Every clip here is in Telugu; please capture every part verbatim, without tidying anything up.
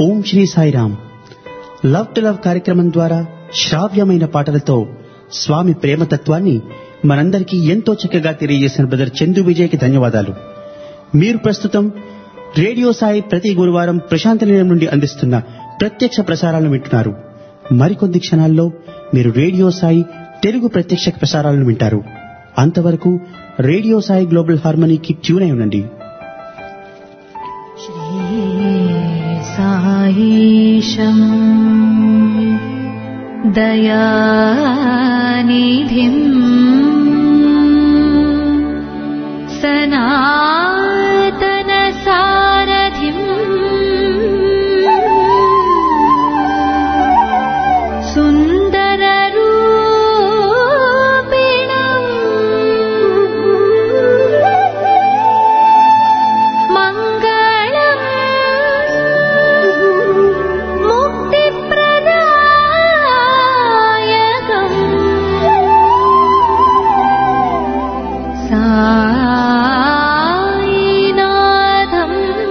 Om Sri Sairam. Love to love కార్యక్రమం ద్వారా శ్రావ్యమైన పాటలతో స్వామి ప్రేమతత్వాన్ని మనందరికీ ఎంతో చక్కగా తెలియజేసిన బ్రదర్ చందు విజయ్కి ధన్యవాదాలు. మీరు ప్రస్తుతం రేడియో సాయి ప్రతి గురువారం ప్రశాంతి నిలయం నుండి అందిస్తున్న ప్రత్యక్ష ప్రసారాలను వింటున్నారు. మరికొద్ది క్షణాల్లో మీరు రేడియో సాయి తెలుగు ప్రత్యక్ష ప్రసారాలను వింటారు. అంతవరకు రేడియో సాయి గ్లోబల్ హార్మనీకి ట్యూన్ అయి ఉండండి. సాయిశం దయానిధిం సనాతన సారథిం సుందర రూపిణం మంగళం ముక్తిప్రదాయకం సాయినాథం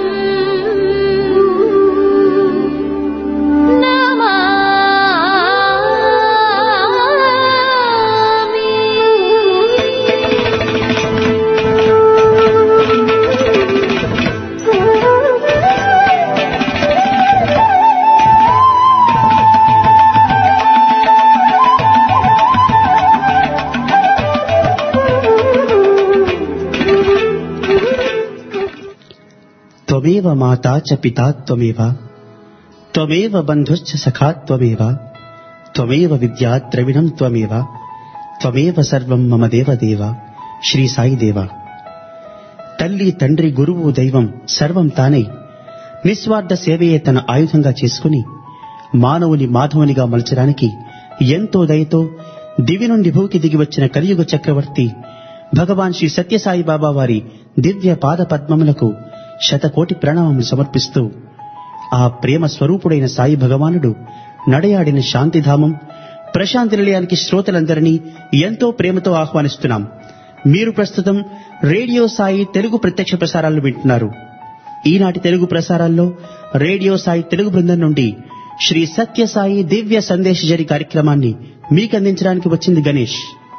త్వమేవ మాతా చ పితా త్వమేవ త్వమేవ బంధుశ్చ సఖా త్వమేవ త్వమేవ విద్యా ద్రవిణం త్వమేవ త్వమేవ సర్వం మమ దేవదేవ. శ్రీ సాయి దేవ. తల్లి, తండ్రి, గురువు, దైవం సర్వం తానై నిస్వార్థ సేవయే తన ఆయుధంగా చేసుకుని మానవుని మాధవునిగా మలచడానికి ఎంతో దయతో దివి నుండి భూకి దిగి వచ్చిన కలియుగ చక్రవర్తి భగవాన్ శ్రీ సత్యసాయి బాబా వారి దివ్య పాద పద్మములకు శతకోటి ప్రణామములు సమర్పిస్తూ ఆ ప్రేమ స్వరూపుడైన సాయి భగవానుడు నడయాడిన శాంతిధామం ప్రశాంతి నిలయానికి శ్రోతలందరినీ ఎంతో ప్రేమతో ఆహ్వానిస్తున్నాం. మీరు ప్రస్తుతం రేడియో సాయి తెలుగు ప్రత్యక్ష ప్రసారాలను వింటున్నారు. ఈనాటి తెలుగు ప్రసారాల్లో రేడియో సాయి తెలుగు బృందం నుండి శ్రీ సత్యసాయి దివ్య సందేశ జరి కార్యక్రమాన్ని మీకందించడానికి వచ్చింది గణేష్.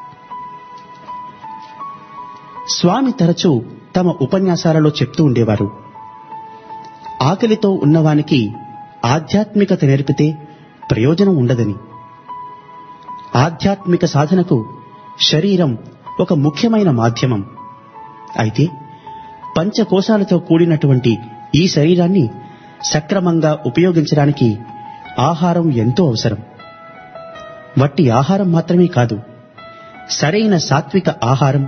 స్వామి తరచూ తమ ఉపన్యాసాలలో చెప్తూ ఉండేవారు, ఆకలితో ఉన్నవానికి ఆధ్యాత్మికత నేర్పితే ప్రయోజనం ఉండదని. ఆధ్యాత్మిక సాధనకు శరీరం ఒక ముఖ్యమైన మాధ్యమం. అయితే పంచకోశాలతో కూడినటువంటి ఈ శరీరాన్ని సక్రమంగా ఉపయోగించడానికి ఆహారం ఎంతో అవసరం. వట్టి ఆహారం మాత్రమే కాదు, సరైన సాత్విక ఆహారం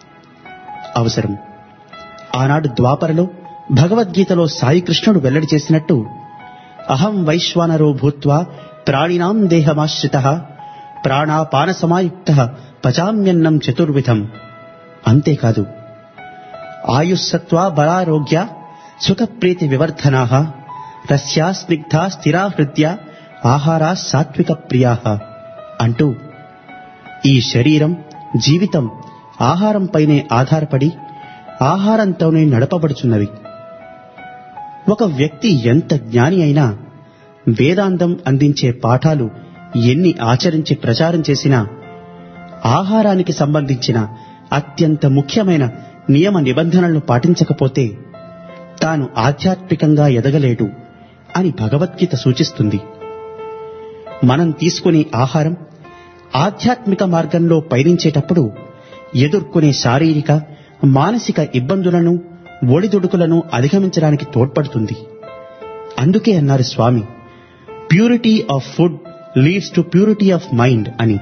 అవసరం. ఆనాడు ద్వాపరలో భగవద్గీతలో సాయి కృష్ణుడు వెల్లడి చేసినట్టు, అహం వైశ్వానరో భూత్వా ప్రాణినాం దేహమాశ్రితః ప్రాణాపాన సమాయుక్త పచామ్యన్నం చతుర్విధం. అంతేకాదు, ఆయుస్సత్వా బలారోగ్య సుఖప్రీతి వివర్ధనాః రస్యా స్నిగ్ధా స్థిరా హృద్య ఆహారా సాత్విక ప్రియాః అంటూ ఈ శరీరం, జీవితం ఆహారంపైనే ఆధారపడి ఆహారంతోనే నడపబడుచున్నవి. ఒక వ్యక్తి ఎంత జ్ఞాని అయినా వేదాంతం అందించే పాఠాలు ఎన్ని ఆచరించి ప్రచారం చేసినా ఆహారానికి సంబంధించిన అత్యంత ముఖ్యమైన నియమ నిబంధనలను పాటించకపోతే తాను ఆధ్యాత్మికంగా ఎదగలేడు అని భగవద్గీత సూచిస్తుంది. మనం తీసుకునే ఆహారం ఆధ్యాత్మిక మార్గంలో పయనించేటప్పుడు ఎదుర్కొనే శారీరక, మానసిక ఇబ్బందులను, ఒడిదుడుకులను అధిగమించడానికి తోడ్పడుతుంది. అందుకే అన్నారు Swami, purity of food leads to purity of mind అని.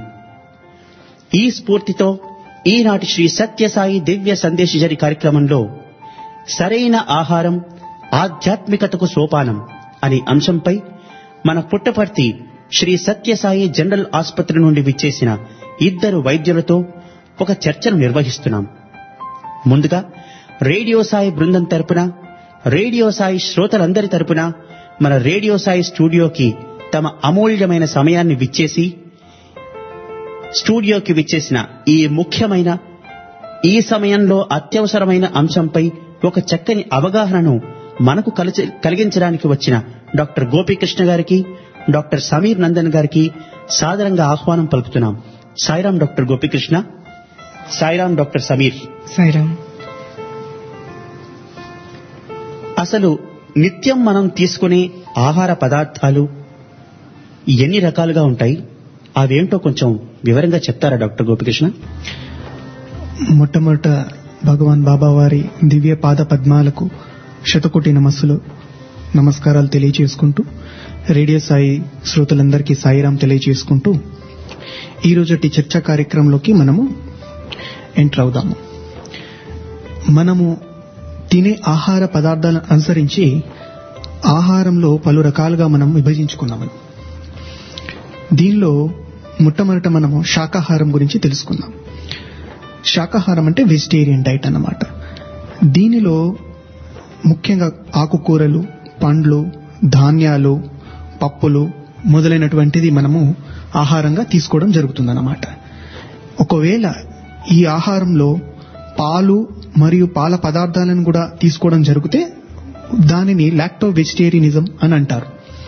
ఈ స్ఫూర్తితో ఈనాటి శ్రీ సత్యసాయి దివ్య సందేశజరి కార్యక్రమంలో సరైన ఆహారం ఆధ్యాత్మికతకు సోపానం అనే అంశంపై మన పుట్టపర్తి శ్రీ సత్యసాయి జనరల్ ఆసుపత్రి నుండి విచ్చేసిన ఇద్దరు వైద్యులతో ఒక చర్చను నిర్వహిస్తున్నాం. ముందుగా రేడియో సాయి బృందం తరపున, రేడియో సాయి శ్రోతలందరి తరపున మన రేడియో సాయి స్టూడియోకి తమ అమూల్యమైన సమయాన్ని విచ్చేసి స్టూడియోకి విచ్చేసిన ఈ ముఖ్యమైన, ఈ సమయంలో అత్యవసరమైన అంశంపై ఒక చక్కని అవగాహనను మనకు కలిగించడానికి వచ్చిన డాక్టర్ గోపీకృష్ణ గారికి, డాక్టర్ సమీర్ నందన్ గారికి సాదరంగా ఆహ్వానం పలుకుతున్నాం. Sairam doctor Gopikrishna, Sairam doctor Sameer. సాయిరాం. అసలు నిత్యం మనం తీసుకునే ఆహార పదార్థాలు ఎన్ని రకాలుగా ఉంటాయి, అవేంటో కొంచెం వివరంగా చెప్తారా డాక్టర్ గోపీకృష్ణ? మొట్టమొదట భగవాన్ బాబా వారి దివ్య పాద పద్మాలకు శతకోటి నమస్సులు నమస్కారాలు తెలియచేసుకుంటూ, రేడియో సాయి శ్రోతలందరికీ సాయిరాం తెలియచేసుకుంటూ ఈ రోజటి చర్చా కార్యక్రమంలోకి మనము ఎంటర్ అవుదాము. మనము తినే ఆహార పదార్థాలను అనుసరించి ఆహారంలో పలు రకాలుగా మనం విభజించుకున్నాము. దీనిలో మొట్టమొదట మనము శాకాహారం గురించి తెలుసుకుందాం. శాకాహారం అంటే వెజిటేరియన్ డైట్ అన్నమాట. దీనిలో ముఖ్యంగా ఆకుకూరలు, పండ్లు, ధాన్యాలు, పప్పులు మొదలైనటువంటిది మనము ఆహారంగా తీసుకోవడం జరుగుతుందన్నమాట. ఒకవేళ ఈ ఆహారంలో పాలు మరియు పాల పదార్థాలను కూడా తీసుకోవడం జరిగితే దానిని లాక్టో వెజిటేరియనిజం అని అంటారు.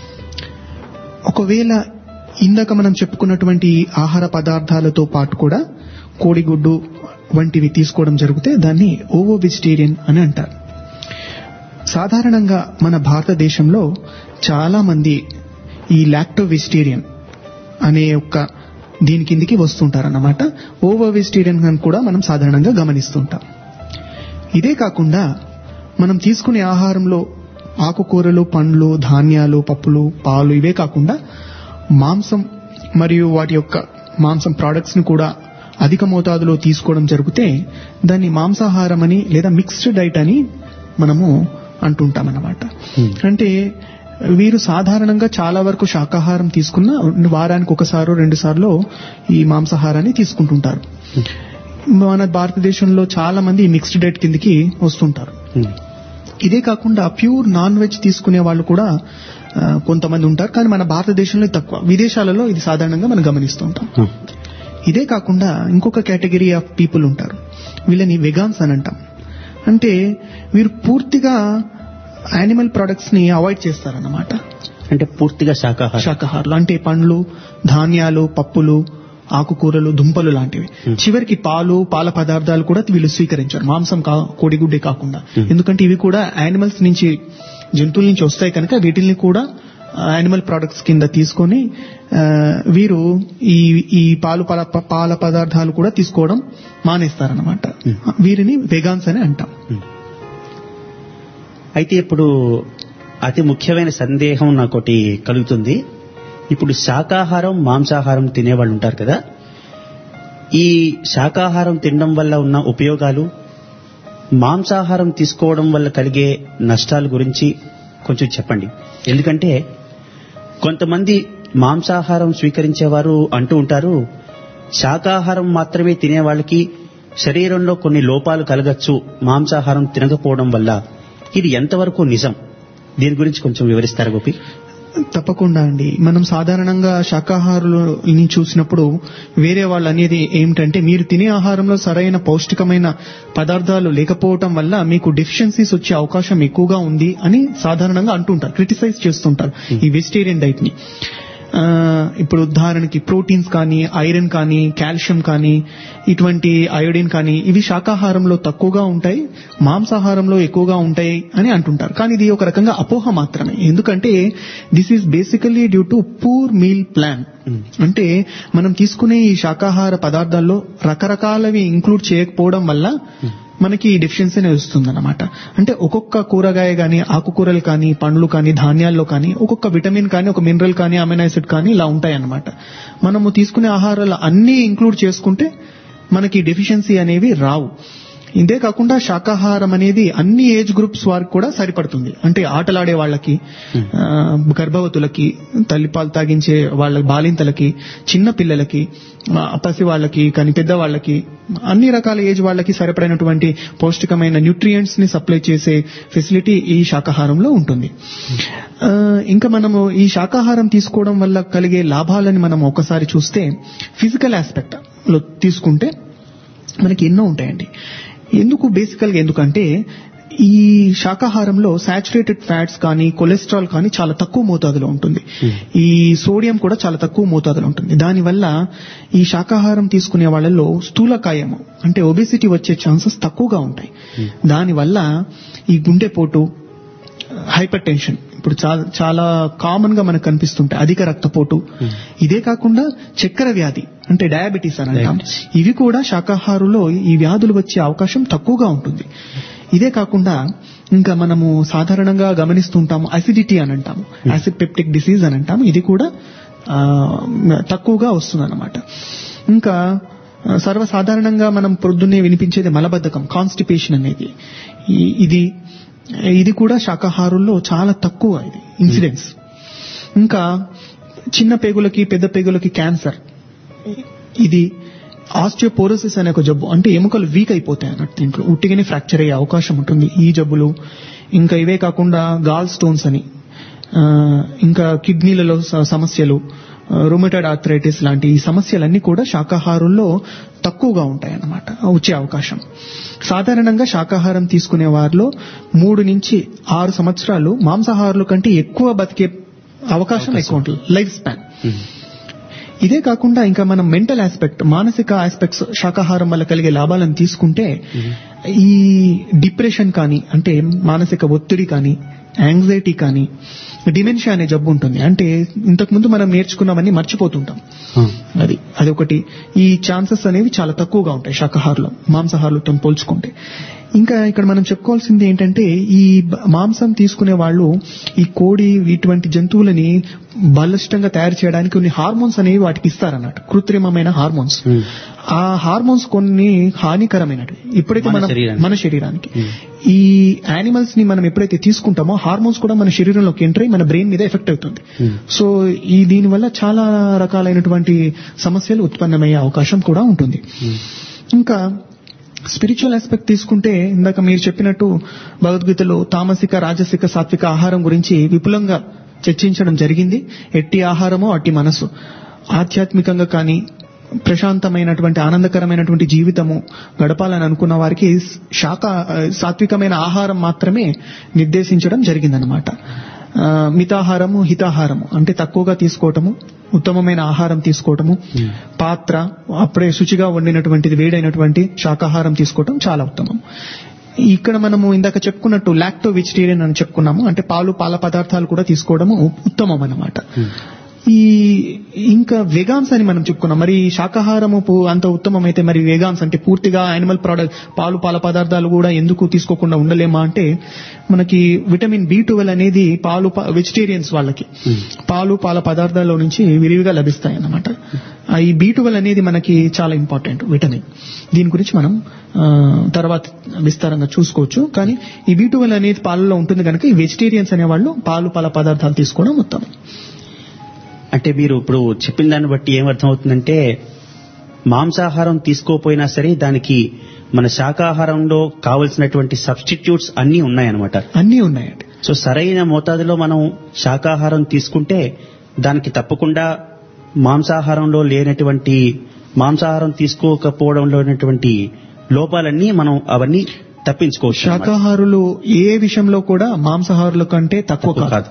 ఒకవేళ ఇందాక మనం చెప్పుకున్నటువంటి ఆహార పదార్థాలతో పాటు కూడా కోడిగుడ్డు వంటివి తీసుకోవడం జరిగితే దాన్ని ఓవో వెజిటేరియన్ అని అంటారు. సాధారణంగా మన భారతదేశంలో చాలా మంది ఈ లాక్టో వెజిటేరియన్ అనే ఒక దీని కిందికి వస్తుంటారన్నమాట. ఓవో వెజిటేరియన్ అని కూడా మనం సాధారణంగా గమనిస్తుంటాం. ఇదే కాకుండా మనం తీసుకునే ఆహారంలో ఆకుకూరలు, పండ్లు, ధాన్యాలు, పప్పులు, పాలు ఇవే కాకుండా మాంసం మరియు వాటి యొక్క మాంసం ప్రొడక్ట్స్ ని కూడా అధిక మోతాదులో తీసుకోవడం జరిగితే దాన్ని మాంసాహారం అని లేదా మిక్స్డ్ డైట్ అని మనము అంటుంటాం అన్నమాట. అంటే వీరు సాధారణంగా చాలా వరకు శాకాహారం తీసుకున్న వారానికి ఒకసారి రెండు సార్లు ఈ మాంసాహారాన్ని తీసుకుంటుంటారు. మన భారతదేశంలో చాలా మంది మిక్స్డ్ డైట్ కిందకి వస్తుంటారు. ఇదే కాకుండా ప్యూర్ నాన్ వెజ్ తీసుకునే వాళ్ళు కూడా కొంతమంది ఉంటారు, కానీ మన భారతదేశంలో తక్కువ. విదేశాలలో ఇది సాధారణంగా మనం గమనిస్తూ ఉంటాం. ఇదే కాకుండా ఇంకొక కేటగిరీ ఆఫ్ పీపుల్ ఉంటారు, వీళ్ళని వెగాన్స్ అని అంటాం. అంటే వీరు పూర్తిగా యానిమల్ ప్రొడక్ట్స్ ని అవాయిడ్ చేస్తారన్నమాట. అంటే పూర్తిగా శాకాహార శాకాహారులు అంటే పండ్లు, ధాన్యాలు, పప్పులు, ఆకుకూరలు, దుంపలు లాంటివి. చివరికి పాలు, పాల పదార్థాలు కూడా వీళ్ళు స్వీకరించారు, మాంసం కోడిగుడ్డే కాకుండా. ఎందుకంటే ఇవి కూడా యానిమల్స్ నుంచి, జంతువుల నుంచి వస్తాయి కనుక వీటిని కూడా యానిమల్ ప్రొడక్ట్స్ కింద తీసుకొని వీరు ఈ ఈ పాలు పాల పదార్థాలు కూడా తీసుకోవడం మానేస్తారన్నమాట. వీరిని వెగాన్స్ అని అంటాం. అయితే ఇప్పుడు అతి ముఖ్యమైన సందేహం నాకోటి కలుగుతుంది. ఇప్పుడు శాకాహారం, మాంసాహారం తినేవాళ్ళు ఉంటారు కదా, ఈ శాకాహారం తినడం వల్ల ఉన్న ఉపయోగాలు, మాంసాహారం తీసుకోవడం వల్ల కలిగే నష్టాల గురించి కొంచెం చెప్పండి. ఎందుకంటే కొంతమంది మాంసాహారం స్వీకరించేవారు అంటూ ఉంటారు, శాకాహారం మాత్రమే తినే వాళ్ళకి శరీరంలో కొన్ని లోపాలు కలగచ్చు మాంసాహారం తినకపోవడం వల్ల. ఇది ఎంతవరకు నిజం? దీని గురించి కొంచెం వివరిస్తారా గోపి? తప్పకుండా అండి. మనం సాధారణంగా శాకాహారులని చూసినప్పుడు వేరే వాళ్ళు అనేది ఏమిటంటే, మీరు తినే ఆహారంలో సరైన పౌష్టికమైన పదార్థాలు లేకపోవటం వల్ల మీకు డెఫిషియన్సీస్ వచ్చే అవకాశం ఎక్కువగా ఉంది అని సాధారణంగా అంటుంటారు, క్రిటిసైజ్ చేస్తుంటారు ఈ వెజిటేరియన్ డైట్ ని. ఇప్పుడు ఉదాహరణకి ప్రోటీన్స్ కానీ, ఐరన్ కానీ, కాల్షియం కానీ, ఇటువంటి అయోడిన్ కానీ ఇవి శాకాహారంలో తక్కువగా ఉంటాయి, మాంసాహారంలో ఎక్కువగా ఉంటాయి అని అంటుంటారు. కానీ ఇది ఒక రకంగా అపోహ మాత్రమే. ఎందుకంటే this is basically due to poor meal plan. అంటే మనం తీసుకునే ఈ శాకాహార పదార్థాల్లో రకరకాలవి ఇంక్లూడ్ చేయకపోవడం వల్ల మనకి ఈ డెఫిషియన్సీ అనేది వస్తుందన్నమాట. అంటే ఒక్కొక్క కూరగాయ కానీ, ఆకుకూరలు కానీ, పండ్లు కానీ, ధాన్యాల్లో కానీ ఒక్కొక్క విటమిన్ కానీ, ఒక మినరల్ కానీ, అమైనో యాసిడ్ కానీ ఇలా ఉంటాయన్నమాట. మనము తీసుకునే ఆహారాలు అన్ని ఇంక్లూడ్ చేసుకుంటే మనకి డెఫిషియన్సీ అనేవి రావు. ఇదే కాకుండా శాకాహారం అనేది అన్ని ఏజ్ గ్రూప్స్ వారికి కూడా సరిపడుతుంది. అంటే ఆటలాడే వాళ్ళకి, గర్భవతులకి, తల్లిపాలు తాగించే వాళ్ళ బాలింతలకి, చిన్న పిల్లలకి, పసి వాళ్ళకి కానీ, పెద్దవాళ్ళకి, అన్ని రకాల ఏజ్ వాళ్ళకి సరిపడినటువంటి పౌష్టికమైన న్యూట్రియంట్స్ ని సప్లై చేసే ఫెసిలిటీ ఈ శాకాహారంలో ఉంటుంది. ఇంకా మనము ఈ శాకాహారం తీసుకోవడం వల్ల కలిగే లాభాలని మనం ఒకసారి చూస్తే, ఫిజికల్ ఆస్పెక్ట్ లో తీసుకుంటే మనకి ఎన్నో ఉంటాయండి. ఎందుకు బేసికల్ గా ఎందుకంటే ఈ శాకాహారంలో సాచురేటెడ్ ఫ్యాట్స్ కానీ కొలెస్ట్రాల్ కానీ చాలా తక్కువ మోతాదులో ఉంటుంది. ఈ సోడియం కూడా చాలా తక్కువ మోతాదులో ఉంటుంది. దానివల్ల ఈ శాకాహారం తీసుకునే వాళ్ళలో స్థూలకాయము అంటే ఒబెసిటీ వచ్చే ఛాన్సెస్ తక్కువగా ఉంటాయి. దానివల్ల ఈ గుండెపోటు, హైపర్ టెన్షన్ ఇప్పుడు చాలా చాలా కామన్ గా మనకు కనిపిస్తుంటాయి. అధిక రక్తపోటు, ఇదే కాకుండా చక్కెర వ్యాధి అంటే డయాబెటీస్ అని అంటాం. ఇవి కూడా శాకాహారులో ఈ వ్యాధులు వచ్చే అవకాశం తక్కువగా ఉంటుంది. ఇదే కాకుండా ఇంకా మనము సాధారణంగా గమనిస్తుంటాము అసిడిటీ అని అంటాము, యాసిడ్ పెప్టిక్ డిసీజ్ అని అంటాము. ఇది కూడా తక్కువగా వస్తుంది అన్నమాట. ఇంకా సర్వసాధారణంగా మనం పొద్దున్నే వినిపించేది మలబద్ధకం, కాన్స్టిపేషన్ అనేది. ఇది ఇది కూడా శాకాహారుల్లో చాలా తక్కువ ఇది ఇన్సిడెన్స్. ఇంకా చిన్న పేగులకి పెద్ద పేగులకి క్యాన్సర్, ఇది ఆస్టియోపోరోసిస్ అనే ఒక జబ్బు, అంటే ఎముకలు వీక్ అయిపోతాయి అన్నట్టు, దీంట్లో ఉట్టిగానే ఫ్రాక్చర్ అయ్యే అవకాశం ఉంటుంది ఈ జబ్బులు. ఇంకా ఇవే కాకుండా గాల్ స్టోన్స్ అని, ఇంకా కిడ్నీలలో సమస్యలు, రొమటాయిడ్ ఆర్థరైటిస్ లాంటి ఈ సమస్యలన్నీ కూడా శాకాహారుల్లో తక్కువగా ఉంటాయి అన్నమాట, వచ్చే అవకాశం. సాధారణంగా శాకాహారం తీసుకునే వారిలో మూడు నుంచి ఆరు సంవత్సరాలు మాంసాహారుల కంటే ఎక్కువ బతికే అవకాశం ఎక్కువ ఉంటుంది, లైఫ్ స్పాన్. ఇదే కాకుండా ఇంకా మనం మెంటల్ ఆస్పెక్ట్, మానసిక ఆస్పెక్ట్స్ శాకాహారం వల్ల కలిగే లాభాలను తీసుకుంటే ఈ డిప్రెషన్ కానీ అంటే మానసిక ఒత్తిడి కానీ, యాంగ్జైటీ కానీ, డిమెన్షియా అనే జబ్బు ఉంటుంది. అంటే ఇంతకు ముందు మనం నేర్చుకున్నవన్నీ మర్చిపోతుంటాం, అది అది ఒకటి. ఈ ఛాన్సెస్ అనేవి చాలా తక్కువగా ఉంటాయి శాకాహారులు మాంసాహారులతో పోల్చుకుంటే. ఇంకా ఇక్కడ మనం చెప్పుకోవాల్సింది ఏంటంటే ఈ మాంసం తీసుకునే వాళ్ళు ఈ కోడి ఇటువంటి జంతువులని బలిష్టంగా తయారు చేయడానికి కొన్ని హార్మోన్స్ అనేవి వాటికి ఇస్తారన్నట్టు, కృత్రిమమైన హార్మోన్స్. ఆ హార్మోన్స్ కొన్ని హానికరమైనవి. ఎప్పుడైతే మనం మన శరీరానికి ఈ యానిమల్స్ ని మనం ఎప్పుడైతే తీసుకుంటామో హార్మోన్స్ కూడా మన శరీరంలోకి ఎంటర్ అయ్యి మన బ్రెయిన్ మీద ఎఫెక్ట్ అవుతుంది. సో ఈ దీనివల్ల చాలా రకాలైనటువంటి సమస్యలు ఉత్పన్నమయ్యే అవకాశం కూడా ఉంటుంది. ఇంకా స్పిరిచువల్ ఆస్పెక్ట్ తీసుకుంటే ఇందాక మీరు చెప్పినట్టు భగవద్గీతలో తామసిక, రాజసిక, సాత్విక ఆహారం గురించి విపులంగా చర్చించడం జరిగింది. ఎట్టి ఆహారమో అట్టి మనసు. ఆధ్యాత్మికంగా కానీ ప్రశాంతమైనటువంటి ఆనందకరమైనటువంటి జీవితము గడపాలని అనుకున్న వారికి శాఖ సాత్వికమైన ఆహారం మాత్రమే నిర్దేశించడం జరిగిందనమాట. మితాహారము, హితాహారము అంటే తక్కువగా తీసుకోవటము, ఉత్తమమైన ఆహారం తీసుకోవటము, పాత్ర అప్పుడే శుచిగా వండినటువంటిది వేడైనటువంటి శాకాహారం తీసుకోవటం చాలా ఉత్తమం. ఇక్కడ మనము ఇందాక చెప్పుకున్నట్టు లాక్టో వెజిటేరియన్ అని చెప్పుకున్నాము, అంటే పాలు పాల పదార్థాలు కూడా తీసుకోవడము ఉత్తమం అన్నమాట. ఈ ఇంకా వెగాన్స్ అని మనం చెప్పుకున్నాం. మరి శాకాహారము అంత ఉత్తమమైతే మరి వెగాన్స్ అంటే పూర్తిగా యానిమల్ ప్రోడక్ట్ పాలు పాల పదార్థాలు కూడా ఎందుకు తీసుకోకుండా ఉండలేమా అంటే మనకి విటమిన్ బి ట్వెల్వ్ అనేది పాలు వెజిటేరియన్స్ వాళ్ళకి పాలు పాల పదార్థాల్లో నుంచి విరివిగా లభిస్తాయి అన్నమాట. ఈ బి ట్వెల్వ్ అనేది మనకి చాలా ఇంపార్టెంట్ విటమిన్. దీని గురించి మనం తర్వాత విస్తారంగా చూసుకోవచ్చు. కానీ ఈ బి ట్వెల్వ్ అనేది పాలలో ఉంటుంది కనుక ఈ వెజిటేరియన్స్ అనేవాళ్ళు పాలు పాల పదార్థాలు తీసుకోవడం ఉత్తమం. అంటే మీరు ఇప్పుడు చెప్పిన దాన్ని బట్టి ఏమర్థమవుతుందంటే మాంసాహారం తీసుకోపోయినా సరే దానికి మన శాకాహారంలో కావలసినటువంటి సబ్స్టిట్యూట్స్ అన్నీ ఉన్నాయన్నమాట. అన్నీ ఉన్నాయండి. సో సరైన మోతాదులో మనం శాకాహారం తీసుకుంటే దానికి తప్పకుండా మాంసాహారంలో లేనటువంటి మాంసాహారం తీసుకోకపోవడంలో ఉన్నటువంటి లోపాలన్నీ మనం అవన్నీ తప్పించుకోవచ్చు. శాకాహారులు ఏ విషయంలో కూడా మాంసాహారుల కంటే తక్కువ కాదు.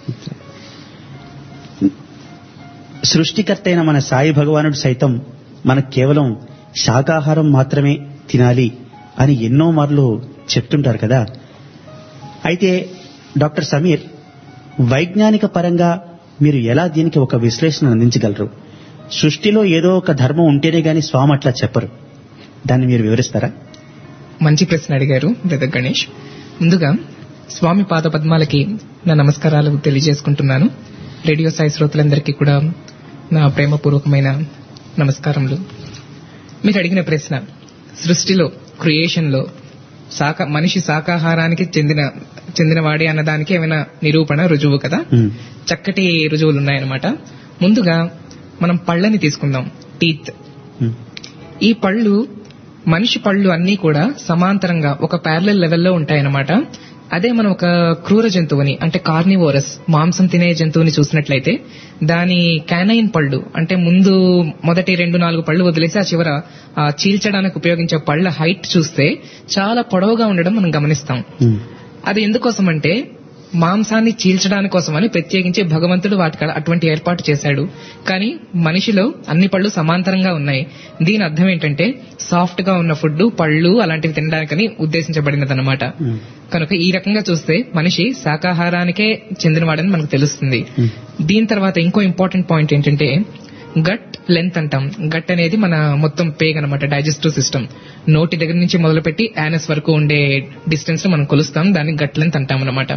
సృష్టికర్త అయిన మన సాయి భగవానుడు సైతం మనకు కేవలం శాకాహారం మాత్రమే తినాలి అని ఎన్నో మార్లు చెప్తుంటారు కదా. అయితే డాక్టర్ సమీర్, వైజ్ఞానిక పరంగా మీరు ఎలా దీనికి ఒక విశ్లేషణ అందించగలరు? సృష్టిలో ఏదో ఒక ధర్మం ఉంటేనే గాని స్వామి అట్లా చెప్పరు, దాన్ని మీరు వివరిస్తారా? మంచి ప్రశ్న అడిగారు బ్రదర్ గణేష్. ముందుగా స్వామి పాద పద్మాలకి నా నమస్కారాలు తెలియజేసుకుంటున్నాను. రేడియో సాయి శ్రోతలందరికీ కూడా నా ప్రేమపూర్వకమైన నమస్కారములు. మీరు అడిగిన ప్రశ్న, సృష్టిలో క్రియేషన్ లో శాఖ మనిషి శాకాహారానికి చెందిన చెందినవాడే అన్నదానికి ఏమైనా నిరూపణ రుజువు కదా? చక్కటి రుజువులు ఉన్నాయన్నమాట. ముందుగా మనం పళ్ళని తీసుకుందాం, టీత్. ఈ పళ్ళు మనిషి పళ్ళు అన్నీ కూడా సమాంతరంగా ఒక ప్యారలల్ లెవెల్లో ఉంటాయన్నమాట. అదే మనం ఒక క్రూర జంతువుని అంటే కార్నివోరస్ మాంసం తినే జంతువుని చూసినట్లయితే దాని క్యానైన్ పళ్ళు అంటే ముందు మొదటి రెండు నాలుగు పళ్ళు వదిలేసి ఆ చివర ఆ చీల్చడానికి ఉపయోగించే పళ్ళ హైట్ చూస్తే చాలా పొడవుగా ఉండడం మనం గమనిస్తాం. అది ఎందుకోసం అంటే మాంసాన్ని చీల్చడానికి కోసమని ప్రత్యేకించి భగవంతుడు వాటికి అటువంటి ఏర్పాటు చేశాడు. కానీ మనిషిలో అన్ని పళ్ళు సమాంతరంగా ఉన్నాయి. దీని అర్థం ఏంటంటే సాఫ్ట్ గా ఉన్న ఫుడ్ పళ్ళు అలాంటివి తినడానికని ఉద్దేశించబడినదన్నమాట. కనుక ఈ రకంగా చూస్తే మనిషి శాకాహారానికే చెందినవాడని మనకు తెలుస్తుంది. దీని తర్వాత ఇంకో ఇంపార్టెంట్ పాయింట్ ఏంటంటే గట్ లెంత్ అంటాం. గట్ అనేది మన మొత్తం పేగ్ అనమాట, డైజెస్టివ్ సిస్టమ్. నోటి దగ్గర నుంచి మొదలుపెట్టి యానస్ వరకు ఉండే డిస్టెన్స్ మనం కొలుస్తాం, దాన్ని గట్ లెంత్ అంటాం అనమాట.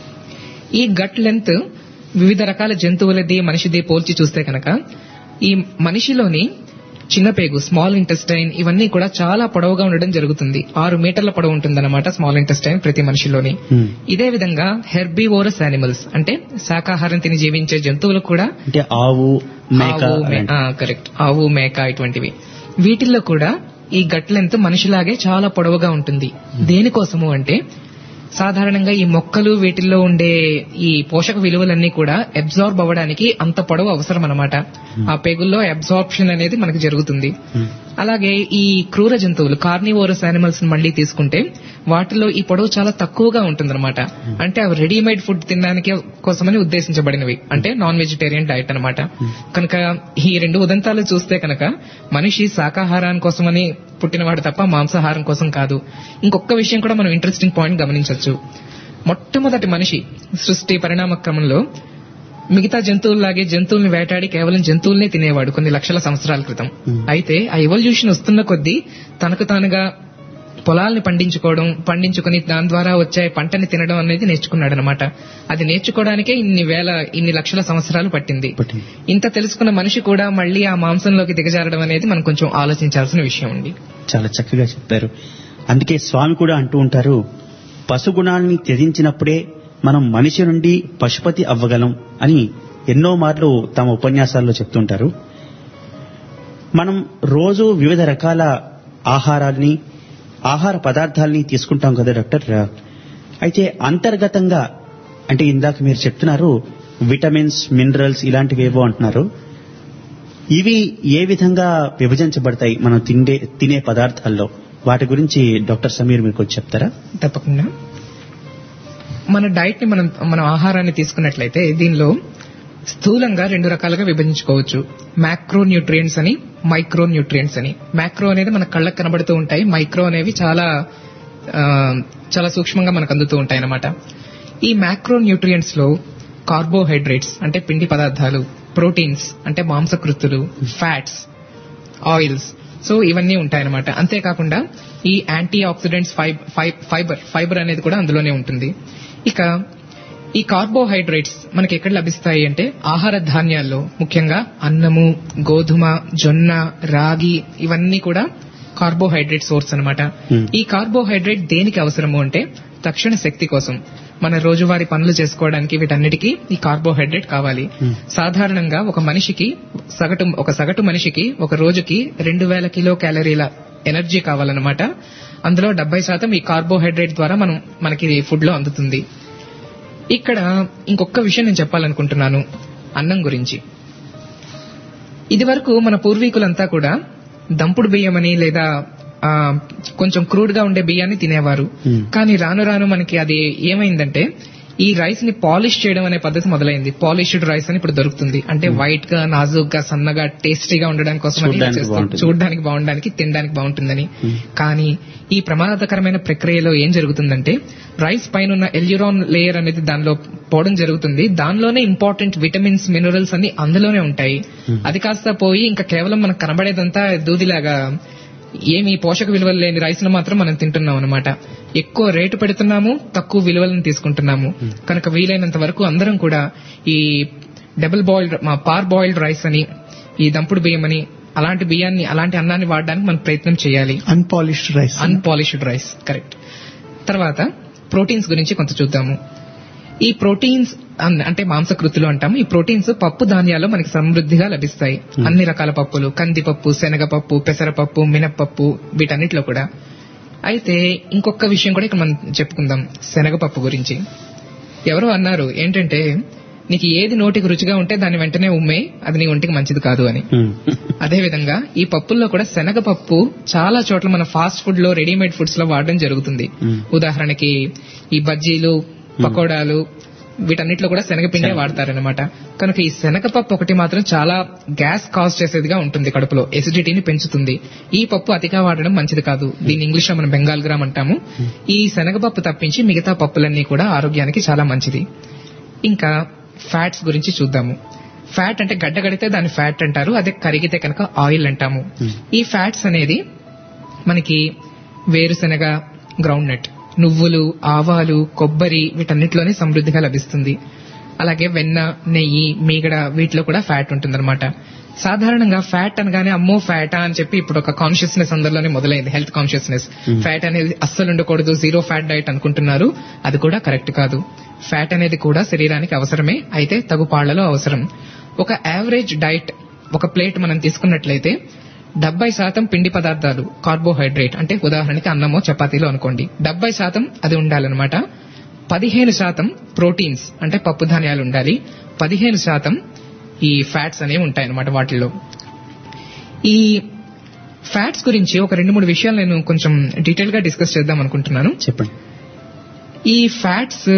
ఈ గట్ లెంత్ వివిధ రకాల జంతువులది మనిషిది పోల్చి చూస్తే కనుక ఈ మనిషిలోని చిన్న పేగు స్మాల్ ఇంటెస్టైన్ ఇవన్నీ కూడా చాలా పొడవుగా ఉండడం జరుగుతుంది. ఆరు మీటర్ల పొడవు ఉంటుందన్నమాట స్మాల్ ఇంటెస్టైన్ ప్రతి మనిషిలోని. ఇదే విధంగా హెర్బివోరస్ యానిమల్స్ అంటే శాకాహారం తిని జీవించే జంతువులు కూడా ఆవు కరెక్ట్ ఆవు మేక ఇటువంటివి వీటిల్లో కూడా ఈ గట్ లెంత్ మనిషిలాగే చాలా పొడవుగా ఉంటుంది. దేనికోసము అంటే సాధారణంగా ఈ మొక్కలు వీటిల్లో ఉండే ఈ పోషక విలువలన్నీ కూడా అబ్జార్బ్ అవ్వడానికి అంత పొడవు అవసరం అన్నమాట. ఆ పేగుల్లో అబ్జార్ప్షన్ అనేది మనకి జరుగుతుంది. అలాగే ఈ క్రూర జంతువులు కార్నివోరస్ యానిమల్స్ మళ్ళీ తీసుకుంటే వాటిలో ఈ పొడవు చాలా తక్కువగా ఉంటుందన్నమాట. అంటే అవి రెడీమేడ్ ఫుడ్ తినడానికి కోసమని ఉద్దేశించబడినవి, అంటే నాన్ వెజిటేరియన్ డైట్ అనమాట. కనుక ఈ రెండు ఉదంతాలు చూస్తే కనుక మనిషి శాకాహారం కోసమని పుట్టినవాడు తప్ప మాంసాహారం కోసం కాదు. ఇంకొక విషయం కూడా మనం ఇంట్రెస్టింగ్ పాయింట్ గమనించవచ్చు. మొట్టమొదటి మనిషి సృష్టి పరిణామ క్రమంలో మిగతా జంతువుల్లాగే జంతువుల్ని వేటాడి కేవలం జంతువుల్నే తినేవాడు కొన్ని లక్షల సంవత్సరాల క్రితం. అయితే ఆ ఎవల్యూషన్ వస్తున్న కొద్దీ తనకు తానుగా పొలాల్ని పండించుకోవడం, పండించుకుని దాని ద్వారా వచ్చే పంటని తినడం అనేది నేర్చుకున్నాడు అనమాట. అది నేర్చుకోవడానికే ఇన్ని వేల ఇన్ని లక్షల సంవత్సరాలు పట్టింది. ఇంత తెలుసుకున్న మనిషి కూడా మళ్ళీ ఆ మాంసంలోకి దిగజారడం అనేది మనం కొంచెం ఆలోచించాల్సిన విషయం ఉంది. చాలా చక్కగా చెప్పారు. అందుకే స్వామి కూడా అంటూ ఉంటారు, పశుగుణాన్ని త్యజించినప్పుడే మనం మనిషి నుండి పశుపతి అవ్వగలం అని ఎన్నో మార్లు తమ ఉపన్యాసాల్లో చెప్తుంటారు. మనం రోజు వివిధ రకాల ఆహారాల్ని ఆహార పదార్థాలని తీసుకుంటాం కదా డాక్టర్. అయితే అంతర్గతంగా అంటే ఇందాక మీరు చెప్తున్నారు విటమిన్స్ మినరల్స్ ఇలాంటివి ఏవో అంటున్నారు. ఇవి ఏ విధంగా విభజించబడతాయి మనం తిండే తినే పదార్థాల్లో? వాటి గురించి డాక్టర్ సమీర్ మీకు చెప్తారా? తప్పకుండా. మన డైట్ ని మనం మన ఆహారాన్ని తీసుకున్నట్లయితే దీనిలో స్థూలంగా రెండు రకాలుగా విభజించుకోవచ్చు. మ్యాక్రో న్యూట్రియంట్స్ అని, మైక్రో న్యూట్రియంట్స్ అని. మ్యాక్రో అనేది మన కళ్ళకు కనబడుతూ ఉంటాయి, మైక్రో అనేవి చాలా చాలా సూక్ష్మంగా మనకు అందుతూ ఉంటాయి అన్నమాట. ఈ మ్యాక్రో న్యూట్రియంట్స్ లో కార్బోహైడ్రేట్స్ అంటే పిండి పదార్థాలు, ప్రోటీన్స్ అంటే మాంసకృత్తులు, ఫ్యాట్స్, ఆయిల్స్, సో ఇవన్నీ ఉంటాయన్నమాట. అంతేకాకుండా ఈ యాంటీ ఆక్సిడెంట్స్, ఫైబర్ ఫైబర్ అనేది కూడా అందులోనే ఉంటుంది. ఇక ఈ కార్బోహైడ్రేట్స్ మనకి ఎక్కడ లభిస్తాయి అంటే ఆహార ధాన్యాల్లో, ముఖ్యంగా అన్నము, గోధుమ, జొన్న, రాగి ఇవన్నీ కూడా కార్బోహైడ్రేట్ సోర్స్ అన్నమాట. ఈ కార్బోహైడ్రేట్ దేనికి అవసరము అంటే తక్షణ శక్తి కోసం, మన రోజువారీ పనులు చేసుకోవడానికి వీటన్నిటికీ ఈ కార్బోహైడ్రేట్ కావాలి. సాధారణంగా ఒక మనిషికి సగటు ఒక సగటు మనిషికి ఒక రోజుకి రెండు వేల కిలో క్యాలరీల ఎనర్జీ కావాలన్నమాట. అందులో డెబ్బై శాతం ఈ కార్బోహైడ్రేట్ ద్వారా మనం మనకి ఫుడ్ లో అందుతుంది. ఇక్కడ ఇంకొక విషయం నేను చెప్పాలనుకుంటున్నాను అన్నం గురించి. ఇది వరకు మన పూర్వీకులంతా కూడా దంపుడు బియ్యమని లేదా కొంచెం క్రూడ్ గా ఉండే బియ్యాన్ని తినేవారు. కానీ రాను రాను మనకి అది ఏమైందంటే ఈ రైస్ ని పాలిష్ చేయడం అనే పద్ధతి మొదలైంది. పాలిష్డ్ రైస్ అని ఇప్పుడు దొరుకుతుంది. అంటే వైట్ గా, నాజుక్ గా, సన్నగా, టేస్టీగా ఉండడానికి కోసం చూడడానికి బాగుండడానికి, తినడానికి బాగుంటుందని. కానీ ఈ ప్రమాదకరమైన ప్రక్రియలో ఏం జరుగుతుందంటే రైస్ పైన ఉన్న ఎల్యూరాన్ లేయర్ అనేది దానిలో పోవడం జరుగుతుంది. దానిలోనే ఇంపార్టెంట్ విటమిన్స్, మినరల్స్ అన్ని అందులోనే ఉంటాయి. అది కాస్త పోయి ఇంకా కేవలం మనకు కనబడేదంతా దూదిలాగా ఏమి పోషక విలువలు లేని రైస్ ను మాత్రం మనం తింటున్నాం అనమాట. ఎక్కువ రేటు పెడుతున్నాము, తక్కువ విలువలను తీసుకుంటున్నాము. కనుక వీలైనంత వరకు అందరం కూడా ఈ డబుల్ బాయిల్డ్, మా పార్ బాయిల్డ్ రైస్ అని, ఈ దంపుడు బియ్యం అని, అలాంటి బియ్యాన్ని, అలాంటి అన్నాన్ని వాడడానికి మనం ప్రయత్నం చేయాలి. Unpolished rice unpolished rice correct. తర్వాత ప్రోటీన్స్ గురించి కొంత చూద్దాము. ఈ ప్రోటీన్స్ అంటే మాంసకృతులు అంటాము. ఈ ప్రోటీన్స్ పప్పు ధాన్యాల్లో మనకి సమృద్ధిగా లభిస్తాయి. అన్ని రకాల పప్పులు, కందిపప్పు, శనగపప్పు, పెసరపప్పు, మినప్పప్పు వీటన్నిటిలో కూడా. అయితే ఇంకొక విషయం కూడా ఇక్కడ మనం చెప్పుకుందాం, శనగపప్పు గురించి. ఎవరో అన్నారు ఏంటంటే, నీకు ఏది నోటికి రుచిగా ఉంటే దాన్ని వెంటనే ఉమ్మే, అది నీ ఒంటికి మంచిది కాదు అని. అదే విధంగా ఈ పప్పుల్లో కూడా శనగపప్పు చాలా చోట్ల మన ఫాస్ట్ ఫుడ్ లో, రెడీమేడ్ ఫుడ్స్ లో వాడడం జరుగుతుంది. ఉదాహరణకి ఈ బజ్జీలు, పకోడాలు, వీటన్నిటిలో కూడా శనగపిండే వాడతారనమాట. కనుక ఈ శనగపప్పు ఒకటి మాత్రం చాలా గ్యాస్ కాజ్ చేసేదిగా ఉంటుంది, కడుపులో ఎసిడిటీని పెంచుతుంది. ఈ పప్పు అతిగా వాడడం మంచిది కాదు. దీన్ని ఇంగ్లీష్ లో మనం బెంగాల్ గ్రామ్ అంటాము. ఈ శనగపప్పు తప్పించి మిగతా పప్పులన్నీ కూడా ఆరోగ్యానికి చాలా మంచిది. ఇంకా ఫ్యాట్స్ గురించి చూద్దాము. ఫ్యాట్ అంటే గడ్డ కడితే దాన్ని ఫ్యాట్ అంటారు, అదే కరిగితే కనుక ఆయిల్ అంటాము. ఈ ఫ్యాట్స్ అనేది మనకి వేరుశెనగ, గ్రౌండ్ నట్, నువ్వులు, ఆవాలు, కొబ్బరి వీటన్నిటిలోనే సమృద్ధిగా లభిస్తుంది. అలాగే వెన్న, నెయ్యి, మీగడ వీటిలో కూడా ఫ్యాట్ ఉంటుందన్నమాట. సాధారణంగా ఫ్యాట్ అనగానే అమ్మో ఫ్యాటా అని చెప్పి ఇప్పుడు ఒక కాన్షియస్నెస్ అందరిలోనే మొదలైంది, హెల్త్ కాన్షియస్నెస్. ఫ్యాట్ అనేది అస్సలు ఉండకూడదు, జీరో ఫ్యాట్ డైట్ అనుకుంటున్నారు. అది కూడా కరెక్ట్ కాదు. ఫ్యాట్ అనేది కూడా శరీరానికి అవసరమే, అయితే తగు పాళ్లలో అవసరం. ఒక యావరేజ్ డైట్, ఒక ప్లేట్ మనం తీసుకున్నట్లయితే డెబ్బై శాతం పిండి పదార్థాలు, కార్బోహైడ్రేట్ అంటే ఉదాహరణకి అన్నమో చపాతీలో అనుకోండి, డెబ్బై శాతం అది ఉండాలన్నమాట. పదిహేను శాతం ప్రోటీన్స్ అంటే పప్పు ధాన్యాలు ఉండాలి, పదిహేను శాతం ఈ ఫ్యాట్స్ అనేవి ఉంటాయన్నమాట వాటిల్లో. ఈ ఫ్యాట్స్ గురించి ఒక రెండు మూడు విషయాలు నేను కొంచెం డీటెయిల్ గా డిస్కస్ చేద్దాం అనుకుంటున్నాను. చెప్పండి. ఈ ఫ్యాట్స్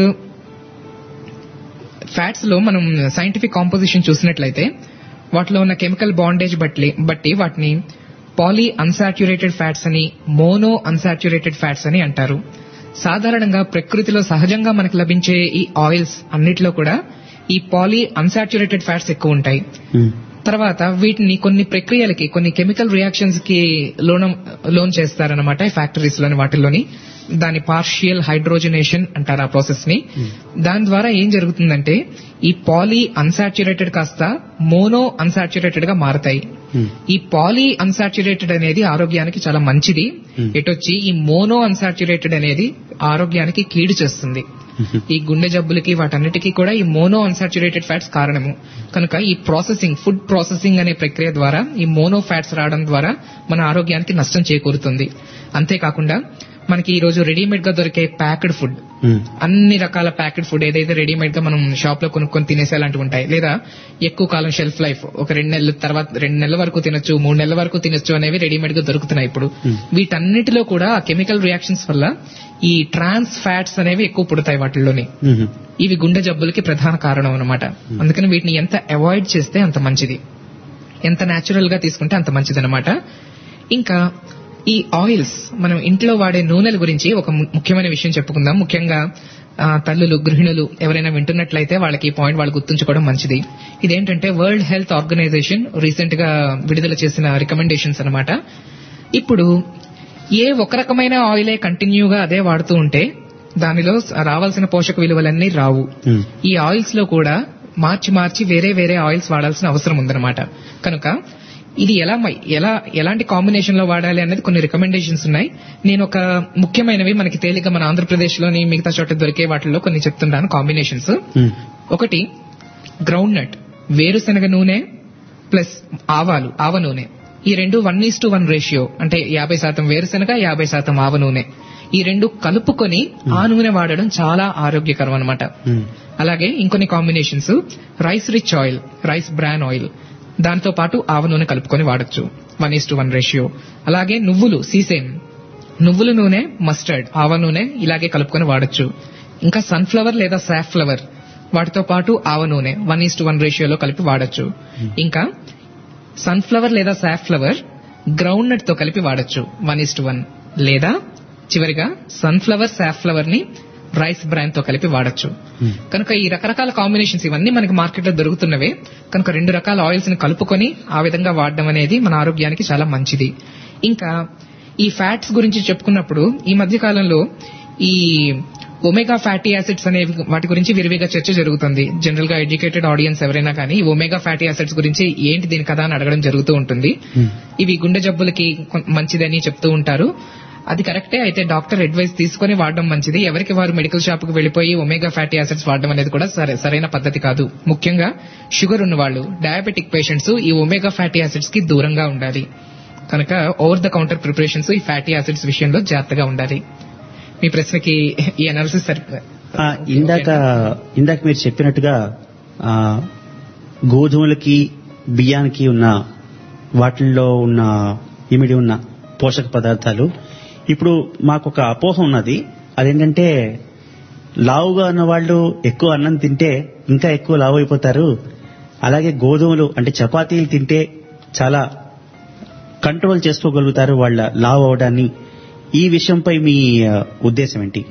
ఫ్యాట్స్ లో మనం సైంటిఫిక్ కాంపోజిషన్ చూసినట్లయితే వాటిలో ఉన్న కెమికల్ బాండేజ్ బట్టి బట్టి వాటిని పాలీ అన్సాచ్యురేటెడ్ ఫ్యాట్స్ అని, మోనో అన్సాచ్యురేటెడ్ ఫ్యాట్స్ అని అంటారు. సాధారణంగా ప్రకృతిలో సహజంగా మనకు లభించే ఈ ఆయిల్స్ అన్నిటిలో కూడా ఈ పాలీ అన్సాచ్యురేటెడ్ ఫ్యాట్స్ ఎక్కువ ఉంటాయి. తర్వాత వీటిని కొన్ని ప్రక్రియలకి, కొన్ని కెమికల్ రియాక్షన్స్ కి లోన్ లోన్ చేస్తారనమాట ఫ్యాక్టరీస్ లోని, వాటిల్లోని. దాని పార్షియల్ హైడ్రోజనేషన్ అంటారు ఆ ప్రాసెస్ ని. దాని ద్వారా ఏం జరుగుతుందంటే ఈ పాలీ అన్సాచ్యురేటెడ్ కాస్త మోనో అన్సాచ్యురేటెడ్ గా మారతాయి. ఈ పాలీ అన్సాచ్యురేటెడ్ అనేది ఆరోగ్యానికి చాలా మంచిది. ఎటొచ్చి ఈ మోనో అన్సాచ్యురేటెడ్ అనేది ఆరోగ్యానికి కీడు చేస్తుంది. ఈ గుండె జబ్బులకి వాటన్నిటికీ కూడా ఈ మోనో అన్సాచ్యురేటెడ్ ఫ్యాట్స్ కారణము. కనుక ఈ ప్రాసెసింగ్, ఫుడ్ ప్రాసెసింగ్ అనే ప్రక్రియ ద్వారా ఈ మోనో ఫ్యాట్స్ రావడం ద్వారా మన ఆరోగ్యానికి నష్టం చేకూరుతుంది. అంతేకాకుండా మనకి ఈ రోజు రెడీమేడ్ గా దొరికే ప్యాక్డ్ ఫుడ్, అన్ని రకాల ప్యాకెట్ ఫుడ్ ఏదైతే రెడీమేడ్ గా మనం షాప్ లో కొనుక్కొని తినేసే అలాంటివి ఉంటాయి, లేదా ఎక్కువ కాలం షెల్ఫ్ లైఫ్, ఒక రెండు నెలల తర్వాత రెండు నెలల వరకు తినొచ్చు, మూడు నెలల వరకు తినొచ్చు అనేవి రెడీమేడ్ గా దొరుకుతున్నాయి ఇప్పుడు. వీటన్నిటిలో కూడా కెమికల్ రియాక్షన్స్ వల్ల ఈ ట్రాన్స్ ఫ్యాట్స్ అనేవి ఎక్కువ పుడతాయి వాటిల్లోని. ఇవి గుండె జబ్బులకి ప్రధాన కారణం అన్నమాట. అందుకని వీటిని ఎంత అవాయిడ్ చేస్తే అంత మంచిది, ఎంత న్యాచురల్ గా తీసుకుంటే అంత మంచిది అనమాట. ఇంకా ఈ ఆయిల్స్, మనం ఇంట్లో వాడే నూనెల గురించి ఒక ముఖ్యమైన విషయం చెప్పుకుందాం. ముఖ్యంగా తల్లులు, గృహిణులు ఎవరైనా వింటున్నట్లయితే వాళ్ళకి ఈ పాయింట్ వాళ్ళు గుర్తుంచుకోవడం మంచిది. ఇదేంటంటే వరల్డ్ హెల్త్ ఆర్గనైజేషన్ రీసెంట్ గా విడుదల చేసిన రికమెండేషన్స్ అనమాట. ఇప్పుడు ఏ ఒక రకమైన ఆయిలే కంటిన్యూగా అదే వాడుతూ ఉంటే దానిలో రావాల్సిన పోషక విలువలన్నీ రావు. ఈ ఆయిల్స్ లో కూడా మార్చి మార్చి వేరే వేరే ఆయిల్స్ వాడాల్సిన అవసరం ఉందన్నమాట. కనుక ఇది ఎలా ఎలా ఎలాంటి కాంబినేషన్ లో వాడాలి అనేది కొన్ని రికమెండేషన్స్ ఉన్నాయి. నేను ఒక ముఖ్యమైనవి మనకి తేలిక మన ఆంధ్రప్రదేశ్ లోని మిగతా చోట దొరికే వాటిల్లో కొన్ని చెప్తున్నాను కాంబినేషన్స్. ఒకటి గ్రౌండ్ నట్, వేరుశెనగ నూనె ప్లస్ ఆవాలు, ఆవ నూనె. ఈ రెండు one is to one ratio, అంటే యాభై శాతం వేరుశెనగ, యాభై శాతం ఆవ నూనె. ఈ రెండు కలుపుకొని ఆ నూనె వాడడం చాలా ఆరోగ్యకరం అనమాట. అలాగే ఇంకొన్ని combinations, rice rich oil, rice bran oil, దాంతో పాటు ఆవ నూనె కలుపుకొని వాడచ్చు, one is to one ratio. అలాగే నువ్వులు, సీసేమ్, నువ్వుల నూనె, మస్టర్డ్, ఆవ నూనె ఇలాగే కలుపుకొని వాడచ్చు. ఇంకా సన్ఫ్లవర్ లేదా సాఫ్ ఫ్లవర్, వాటితో పాటు ఆవ నూనె వన్ ఈస్ టు వన్ రేషియోలో కలిపి వాడచ్చు. ఇంకా సన్ఫ్లవర్ లేదా సాఫ్ ఫ్లవర్ గ్రౌండ్ నట్ తో కలిపి వాడచ్చు, వన్ ఈస్ టు వన్. లేదా చివరిగా సన్ఫ్లవర్, సాఫ్ ఫ్లవర్ ని రైస్ బ్రాన్ తో కలిపి వాడచ్చు. కనుక ఈ రకరకాల కాంబినేషన్స్ ఇవన్నీ మనకి మార్కెట్ లో దొరుకుతున్నవే. కనుక రెండు రకాల ఆయిల్స్ ని కలుపుకొని ఆ విధంగా వాడడం అనేది మన ఆరోగ్యానికి చాలా మంచిది. ఇంకా ఈ ఫ్యాట్స్ గురించి చెప్పుకున్నప్పుడు ఈ మధ్య కాలంలో ఈ ఒమేగా ఫ్యాటీ యాసిడ్స్ అనే వాటి గురించి విరివిగా చర్చ జరుగుతుంది. జనరల్ గా ఎడ్యుకేటెడ్ ఆడియన్స్ ఎవరైనా కానీ ఒమేగా ఫ్యాటీ యాసిడ్స్ గురించి ఏంటి దీని కదా అని అడగడం జరుగుతూ ఉంటుంది. ఇవి గుండె జబ్బులకి మంచిదని చెప్తూ ఉంటారు. అది కరెక్టే, అయితే డాక్టర్ అడ్వైస్ తీసుకుని వాడడం మంచిది. ఎవరికి వారు మెడికల్ షాప్ కు వెళ్లిపోయి ఒమేగా ఫ్యాటీ యాసిడ్స్ వాడడం అనేది కూడా సరైన పద్ధతి కాదు. ముఖ్యంగా షుగర్ ఉన్న వాళ్ళు, డయాబెటిక్ పేషెంట్స్ ఈ ఒమేగా ఫ్యాటీ యాసిడ్స్ కి దూరంగా ఉండాలి. కనుక ఓవర్ ద కౌంటర్ ప్రిపరేషన్స్ ఈ ఫ్యాటీ యాసిడ్స్ విషయంలో జాగ్రత్తగా ఉండాలి. మీ ప్రశ్నకి ఈ అనాలిసిస్ సరిపోయి ఆ, ఇందాక ఇందాక మీరు చెప్పినట్టుగా ఆ, గోధుమలకి బియ్యానికి ఉన్న వాటిల్లో ఉన్న ఇమిడి ఉన్న పోషక పదార్థాలు, ఇప్పుడు మాకు ఒక అపోహ ఉన్నది. అదేంటంటే లావుగా ఉన్న వాళ్ళు ఎక్కువ అన్నం తింటే ఇంకా ఎక్కువ లావు అయిపోతారు, అలాగే గోధుమలు అంటే చపాతీలు తింటే చాలా కంట్రోల్ చేసుకోగలుగుతారు వాళ్ళ లావు అవడాన్ని. ఈ విషయంపై మీ ఆ, ఉద్దేశం ఏంటి?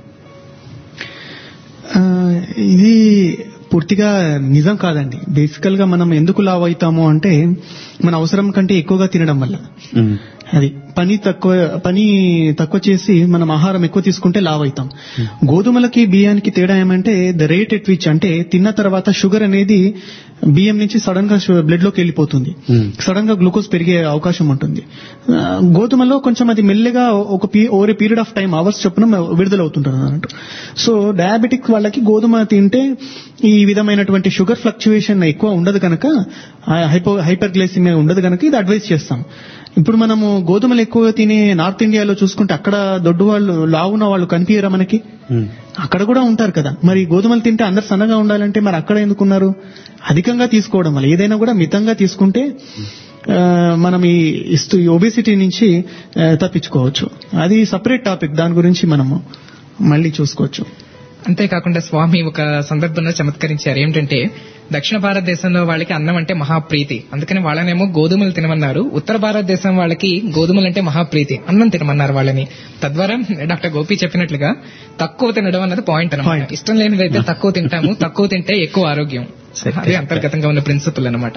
ఆ, ఇది పూర్తిగా నిజం కాదండి. బేసికల్ గా మనం ఎందుకు లావ్ అవుతాము అంటే మన అవసరం కంటే ఎక్కువగా తినడం వల్ల. ఉమ్, అది పని తక్కువ పని తక్కువ చేసి మనం ఆహారం ఎక్కువ తీసుకుంటే లావ్ అవుతాం. గోధుమలకి బియ్యానికి తేడా ఏమంటే ద రేట్ ఎట్ విచ్, అంటే తిన్న తర్వాత షుగర్ అనేది బియ్యం నుంచి సడన్ గా బ్లడ్ లోకి వెళ్ళిపోతుంది, సడన్ గా గ్లూకోజ్ పెరిగే అవకాశం ఉంటుంది. ఆ, గోధుమలో కొంచెం అది మెల్లగా ఒక over period of time hours చొప్పున విడుదలవుతుంటుంది అన్నట్టు. సో డయాబెటిక్ వాళ్ళకి గోధుమ తింటే ఈ విధమైనటువంటి షుగర్ ఫ్లక్చుయేషన్ ఎక్కువ ఉండదు కనుక, హైపో హైపర్ గ్లైసిమియా ఉండదు కనుక ఇది అడ్వైస్ చేస్తాం. ఇప్పుడు మనము గోధుమలు ఎక్కువగా తినే నార్త్ ఇండియాలో చూసుకుంటే అక్కడ దొడ్డు వాళ్ళు లావున్న వాళ్ళు కనిపించరా మనకి? అక్కడ కూడా ఉంటారు కదా. మరి గోధుమలు తింటే అందరు సన్నగా ఉండాలంటే మరి అక్కడ ఎందుకున్నారు? అధికంగా తీసుకోవడం వల్ల. ఏదైనా కూడా మితంగా తీసుకుంటే ఆ, మనం ఈ ఇస్తూ ఒబేసిటీ నుంచి ఆ, తప్పించుకోవచ్చు. అది సపరేట్ టాపిక్, దాని గురించి మనము మళ్ళీ చూసుకోవచ్చు. అంతేకాకుండా స్వామి ఒక సందర్భంలో చమత్కరించారు. ఏమిటంటే దక్షిణ భారతదేశంలో వాళ్ళకి అన్నం అంటే మహాప్రీతి, అందుకని వాళ్ళనేమో గోధుమలు తినమన్నారు. ఉత్తర భారతదేశం వాళ్ళకి గోధుమలు అంటే మహాప్రీతి, అన్నం తినమన్నారు వాళ్ళని. తద్వారా డాక్టర్ గోపి చెప్పినట్లుగా తక్కువ తినడం అన్నది పాయింట్ అన్నమాట. ఇష్టం లేనిదైతే తక్కువ తింటాము, తక్కువ తింటే ఎక్కువ ఆరోగ్యం. అది అంతర్గతంగా ఉన్న ప్రిన్సిపల్ అన్నమాట.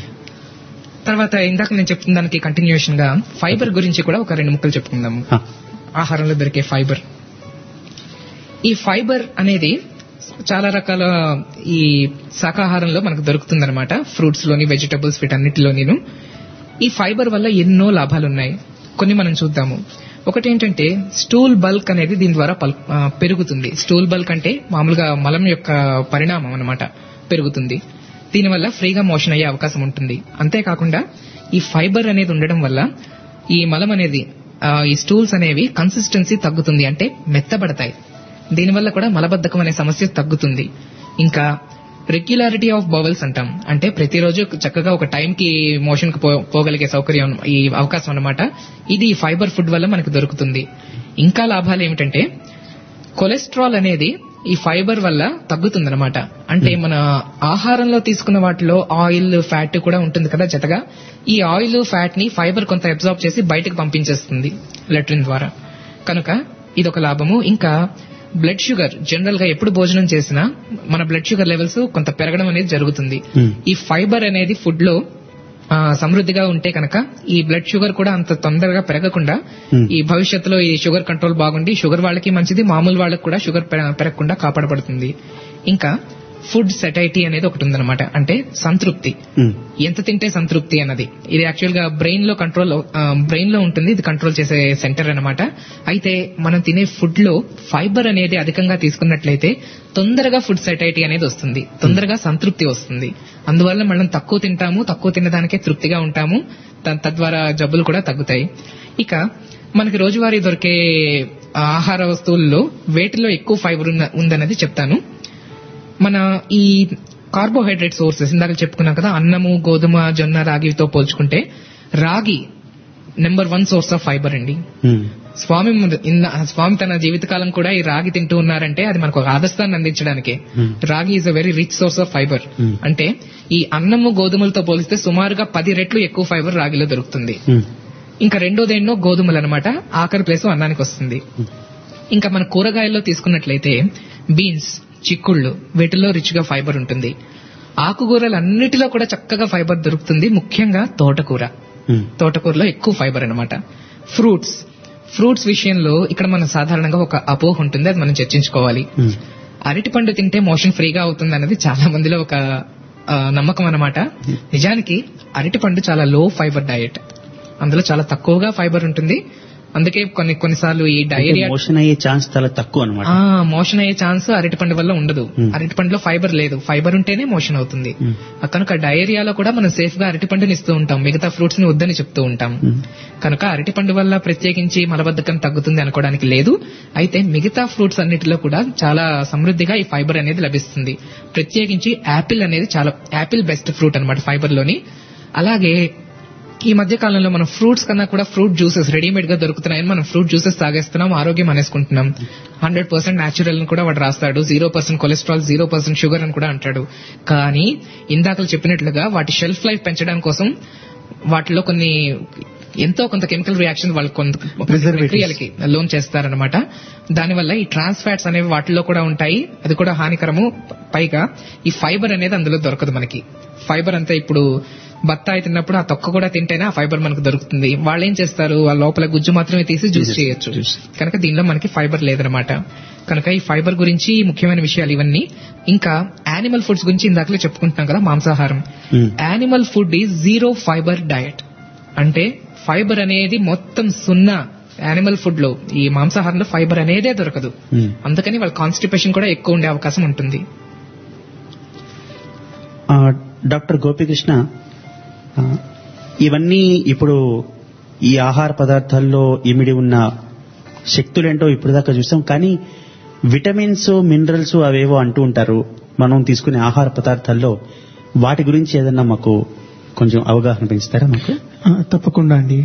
తర్వాత ఇందాక నేను చెప్తున్న దానికి కంటిన్యూషన్ గా ఫైబర్ గురించి కూడా ఒక రెండు ముక్కలు చెప్పుకుందాము. ఆహారంలో దొరికే ఫైబర్. ఈ ఫైబర్ అనేది చాలా రకాల ఈ శాకాహారంలో మనకు దొరుకుతుందన్నమాట. ఫ్రూట్స్ లోని, వెజిటబుల్స్, వీటన్నిటిలోనూ ఈ ఫైబర్ వల్ల ఎన్నో లాభాలు ఉన్నాయి. కొన్ని మనం చూద్దాము. ఒకటి ఏంటంటే స్టూల్ బల్క్ అనేది దీని ద్వారా పల్- ఆ, పెరుగుతుంది. స్టూల్ బల్క్ అంటే మామూలుగా మలం యొక్క పరిణామం అన్నమాట, పెరుగుతుంది. దీనివల్ల ఫ్రీగా మోషన్ అయ్యే అవకాశం ఉంటుంది. అంతేకాకుండా ఈ ఫైబర్ అనేది ఉండడం వల్ల ఈ మలం అనేది ఆ, ఈ స్టూల్స్ అనేవి కన్సిస్టెన్సీ తగ్గుతుంది, అంటే మెత్తబడతాయి. దీనివల్ల కూడా మలబద్ధకం అనే సమస్య తగ్గుతుంది. ఇంకా రెగ్యులారిటీ ఆఫ్ బవల్స్ అంటాం, అంటే ప్రతిరోజు చక్కగా ఒక టైం కి మోషన్ కి పో- పోగలిగే సౌకర్యం, ఈ అవకాశం అన్నమాట. ఇది ఈ ఫైబర్ ఫుడ్ వల్ల మనకు దొరుకుతుంది. ఇంకా లాభాలు ఏమిటంటే కొలెస్ట్రాల్ అనేది ఈ ఫైబర్ వల్ల తగ్గుతుందన్నమాట. అంటే మన ఆహారంలో తీసుకున్న వాటిలో ఆయిల్, ఫ్యాట్ కూడా ఉంటుంది కదా జతగా. ఈ ఆయిల్, ఫ్యాట్ ని ఫైబర్ కొంత అబ్జార్బ్ చేసి బయటకు పంపించేస్తుంది లెట్రిన్ ద్వారా. కనుక ఇదొక లాభము. ఇంకా బ్లడ్ షుగర్, జనరల్ గా ఎప్పుడు భోజనం చేసినా మన బ్లడ్ షుగర్ లెవెల్స్ కొంత పెరగడం అనేది జరుగుతుంది. ఈ ఫైబర్ అనేది ఫుడ్ లో ఆ, సమృద్ధిగా ఉంటే కనుక ఈ బ్లడ్ షుగర్ కూడా అంత తొందరగా పెరగకుండా ఈ భవిష్యత్తులో ఈ షుగర్ కంట్రోల్ బాగుండి షుగర్ వాళ్ళకి మంచిది, మామూలు వాళ్ళకి కూడా షుగర్ పెర- పెరగకుండా కాపాడబడుతుంది. ఇంకా ఫుడ్ సెటైటీ అనేది ఒకటి ఉందన్నమాట, అంటే సంతృప్తి. ఎంత తింటే సంతృప్తి అన్నది ఇది యాక్చువల్ గా బ్రెయిన్ లో కంట్రోల్ బ్రెయిన్ లో ఉంటుంది. ఇది కంట్రోల్ చేసే సెంటర్ అన్నమాట. అయితే మనం తినే ఫుడ్ లో ఫైబర్ అనేది అధికంగా తీసుకున్నట్లయితే తొందరగా ఫుడ్ సెటైటీ అనేది వస్తుంది, తొందరగా సంతృప్తి వస్తుంది. అందువల్ల మనం తక్కువ తింటాము, తక్కువ తినడానికే తృప్తిగా ఉంటాము. త- తద్వారా జబ్బులు కూడా తగ్గుతాయి. ఇక మనకి రోజువారీ దొరికే ఆహార వస్తువుల్లో వేటిలో ఎక్కువ ఫైబర్ ఉన్న- ఉందన్నది చెప్తాను. మన ఈ కార్బోహైడ్రేట్ సోర్సెస్ ఇందాక చెప్పుకున్నాం కదా, అన్నము, గోధుమ, జొన్న, రాగితో పోల్చుకుంటే రాగి number one source of fibre అండి. స్వామి ముందు- ఇన్న- స్వామి తన జీవితకాలం కూడా ఈ రాగి తింటూ ఉన్నారంటే అది మనకు ఒక ఆదర్శాన్ని అందించడానికే. రాగి is a very rich source of fibre. అంటే ఈ అన్నము, గోధుమలతో పోలిస్తే సుమారుగా పది రెట్లు ఎక్కువ ఫైబర్ రాగిలో దొరుకుతుంది. ఇంకా రెండోదేన్నో గోధుమలు అనమాట, ఆఖరి ప్లేస్ అన్నానికి వస్తుంది. ఇంకా మన కూరగాయల్లో తీసుకున్నట్లయితే బీన్స్, చిక్కుళ్ళు, వీటిల్లో రిచ్ గా ఫైబర్ ఉంటుంది. ఆకుకూరలు అన్నిటిలో కూడా చక్కగా ఫైబర్ దొరుకుతుంది, ముఖ్యంగా తోటకూర. తోటకూరలో ఎక్కువ ఫైబర్ అన్నమాట. ఫ్రూట్స్ ఫ్రూట్స్ విషయంలో ఇక్కడ మనం సాధారణంగా ఒక అపోహ ఉంటుంది, అది మనం చర్చించుకోవాలి. అరటి పండు తింటే మోషన్ ఫ్రీగా అవుతుంది అన్నది చాలా మందిలో ఒక ఆ, నమ్మకం అన్నమాట. నిజానికి అరటి పండు చాలా లో ఫైబర్ డయట్, అందులో చాలా తక్కువగా ఫైబర్ ఉంటుంది. అందుకే కొన్ని కొన్నిసార్లు ఈ డయేరియా మోషన్ అయ్యే ఛాన్స్ చాలా తక్కువ అనమాట. మోషన్ అయ్యే ఛాన్స్ అరటిపండు వల్ల ఉండదు. అరటిపండులో ఫైబర్ లేదు, ఫైబర్ ఉంటేనే మోషన్ అవుతుంది. కనుక డయేరియాలో కూడా మనం సేఫ్ గా అరటిపండుని ఇస్తూ ఉంటాం, మిగతా ఫ్రూట్స్ ని వద్దని చెప్తూ ఉంటాం. కనుక అరటిపండు వల్ల ప్రత్యేకించి మలబద్ధకం తగ్గుతుంది అనుకోవడానికి లేదు. అయితే మిగతా ఫ్రూట్స్ అన్నిటిలో కూడా చాలా సమృద్ధిగా ఈ ఫైబర్ అనేది లభిస్తుంది. ప్రత్యేకించి యాపిల్ అనేది చాలా యాపిల్ బెస్ట్ ఫ్రూట్ అనమాట ఫైబర్ లోని. అలాగే ఈ మధ్య కాలంలో మనం ఫ్రూట్స్ కన్నా కూడా ఫ్రూట్ జ్యూసెస్ రెడీమేడ్ గా దొరుకుతున్నాయని మనం ఫ్రూట్ జ్యూసెస్ తాగేస్తున్నాం, ఆరోగ్యం అనేసుకుంటున్నాం. హండ్రెడ్ పర్సెంట్ న్యాచురల్ అని కూడా వాడు రాస్తాడు, zero percent cholesterol, zero percent sugar అని కూడా అంటాడు. కానీ ఇందాక చెప్పినట్లుగా వాటి షెల్ఫ్ లైఫ్ పెంచడం కోసం వాటిలో కొన్ని ఎంతో కొంత కెమికల్ రియాక్షన్ వాళ్ళు కొంత ప్రక్రియలకి లోన్ చేస్తారనమాట. దానివల్ల ఈ ట్రాన్స్ ఫ్యాట్స్ అనేవి వాటిలో కూడా ఉంటాయి, అది కూడా హానికరము. పైగా ఈ ఫైబర్ అనేది అందులో దొరకదు మనకి. ఫైబర్ అంతా ఇప్పుడు బత్తాయి తిన్నప్పుడు ఆ తొక్క కూడా తింటేనే ఆ ఫైబర్ మనకు దొరుకుతుంది. వాళ్ళు ఏం చేస్తారు, వాళ్ళ లోపల గుజ్జు మాత్రమే తీసి జ్యూస్ చేయొచ్చు. కనుక దీనిలో మనకి ఫైబర్ లేదనమాట. కనుక ఈ ఫైబర్ గురించి ముఖ్యమైన విషయాలు ఇవన్నీ. ఇంకా యానిమల్ ఫుడ్స్ గురించి ఇందాకలే చెప్పుకుంటున్నాం కదా, మాంసాహారం. Animal food is zero fibre diet. అంటే ఫైబర్ అనేది మొత్తం సున్నా. యానిమల్ ఫుడ్ లో, ఈ మాంసాహారంలో ఫైబర్ అనేదే దొరకదు. అందుకని వాళ్ళ కాన్స్టిపేషన్ కూడా ఎక్కువ ఉండే అవకాశం ఉంటుంది. డాక్టర్ గోపికృష్ణ, ఇవన్నీ ఇప్పుడు ఈ ఆహార పదార్థాల్లో ఇమిడి ఉన్న శక్తులేంటో ఇప్పుడు దాకా చూసాం. కానీ విటమిన్స్, మినరల్స్ అవేవో అంటూ ఉంటారు మనం తీసుకునే ఆహార పదార్థాల్లో. వాటి గురించి ఏదన్నా మాకు కొంచెం అవగాహన పెంచుతారా మాకు? తప్పకుండా అండి.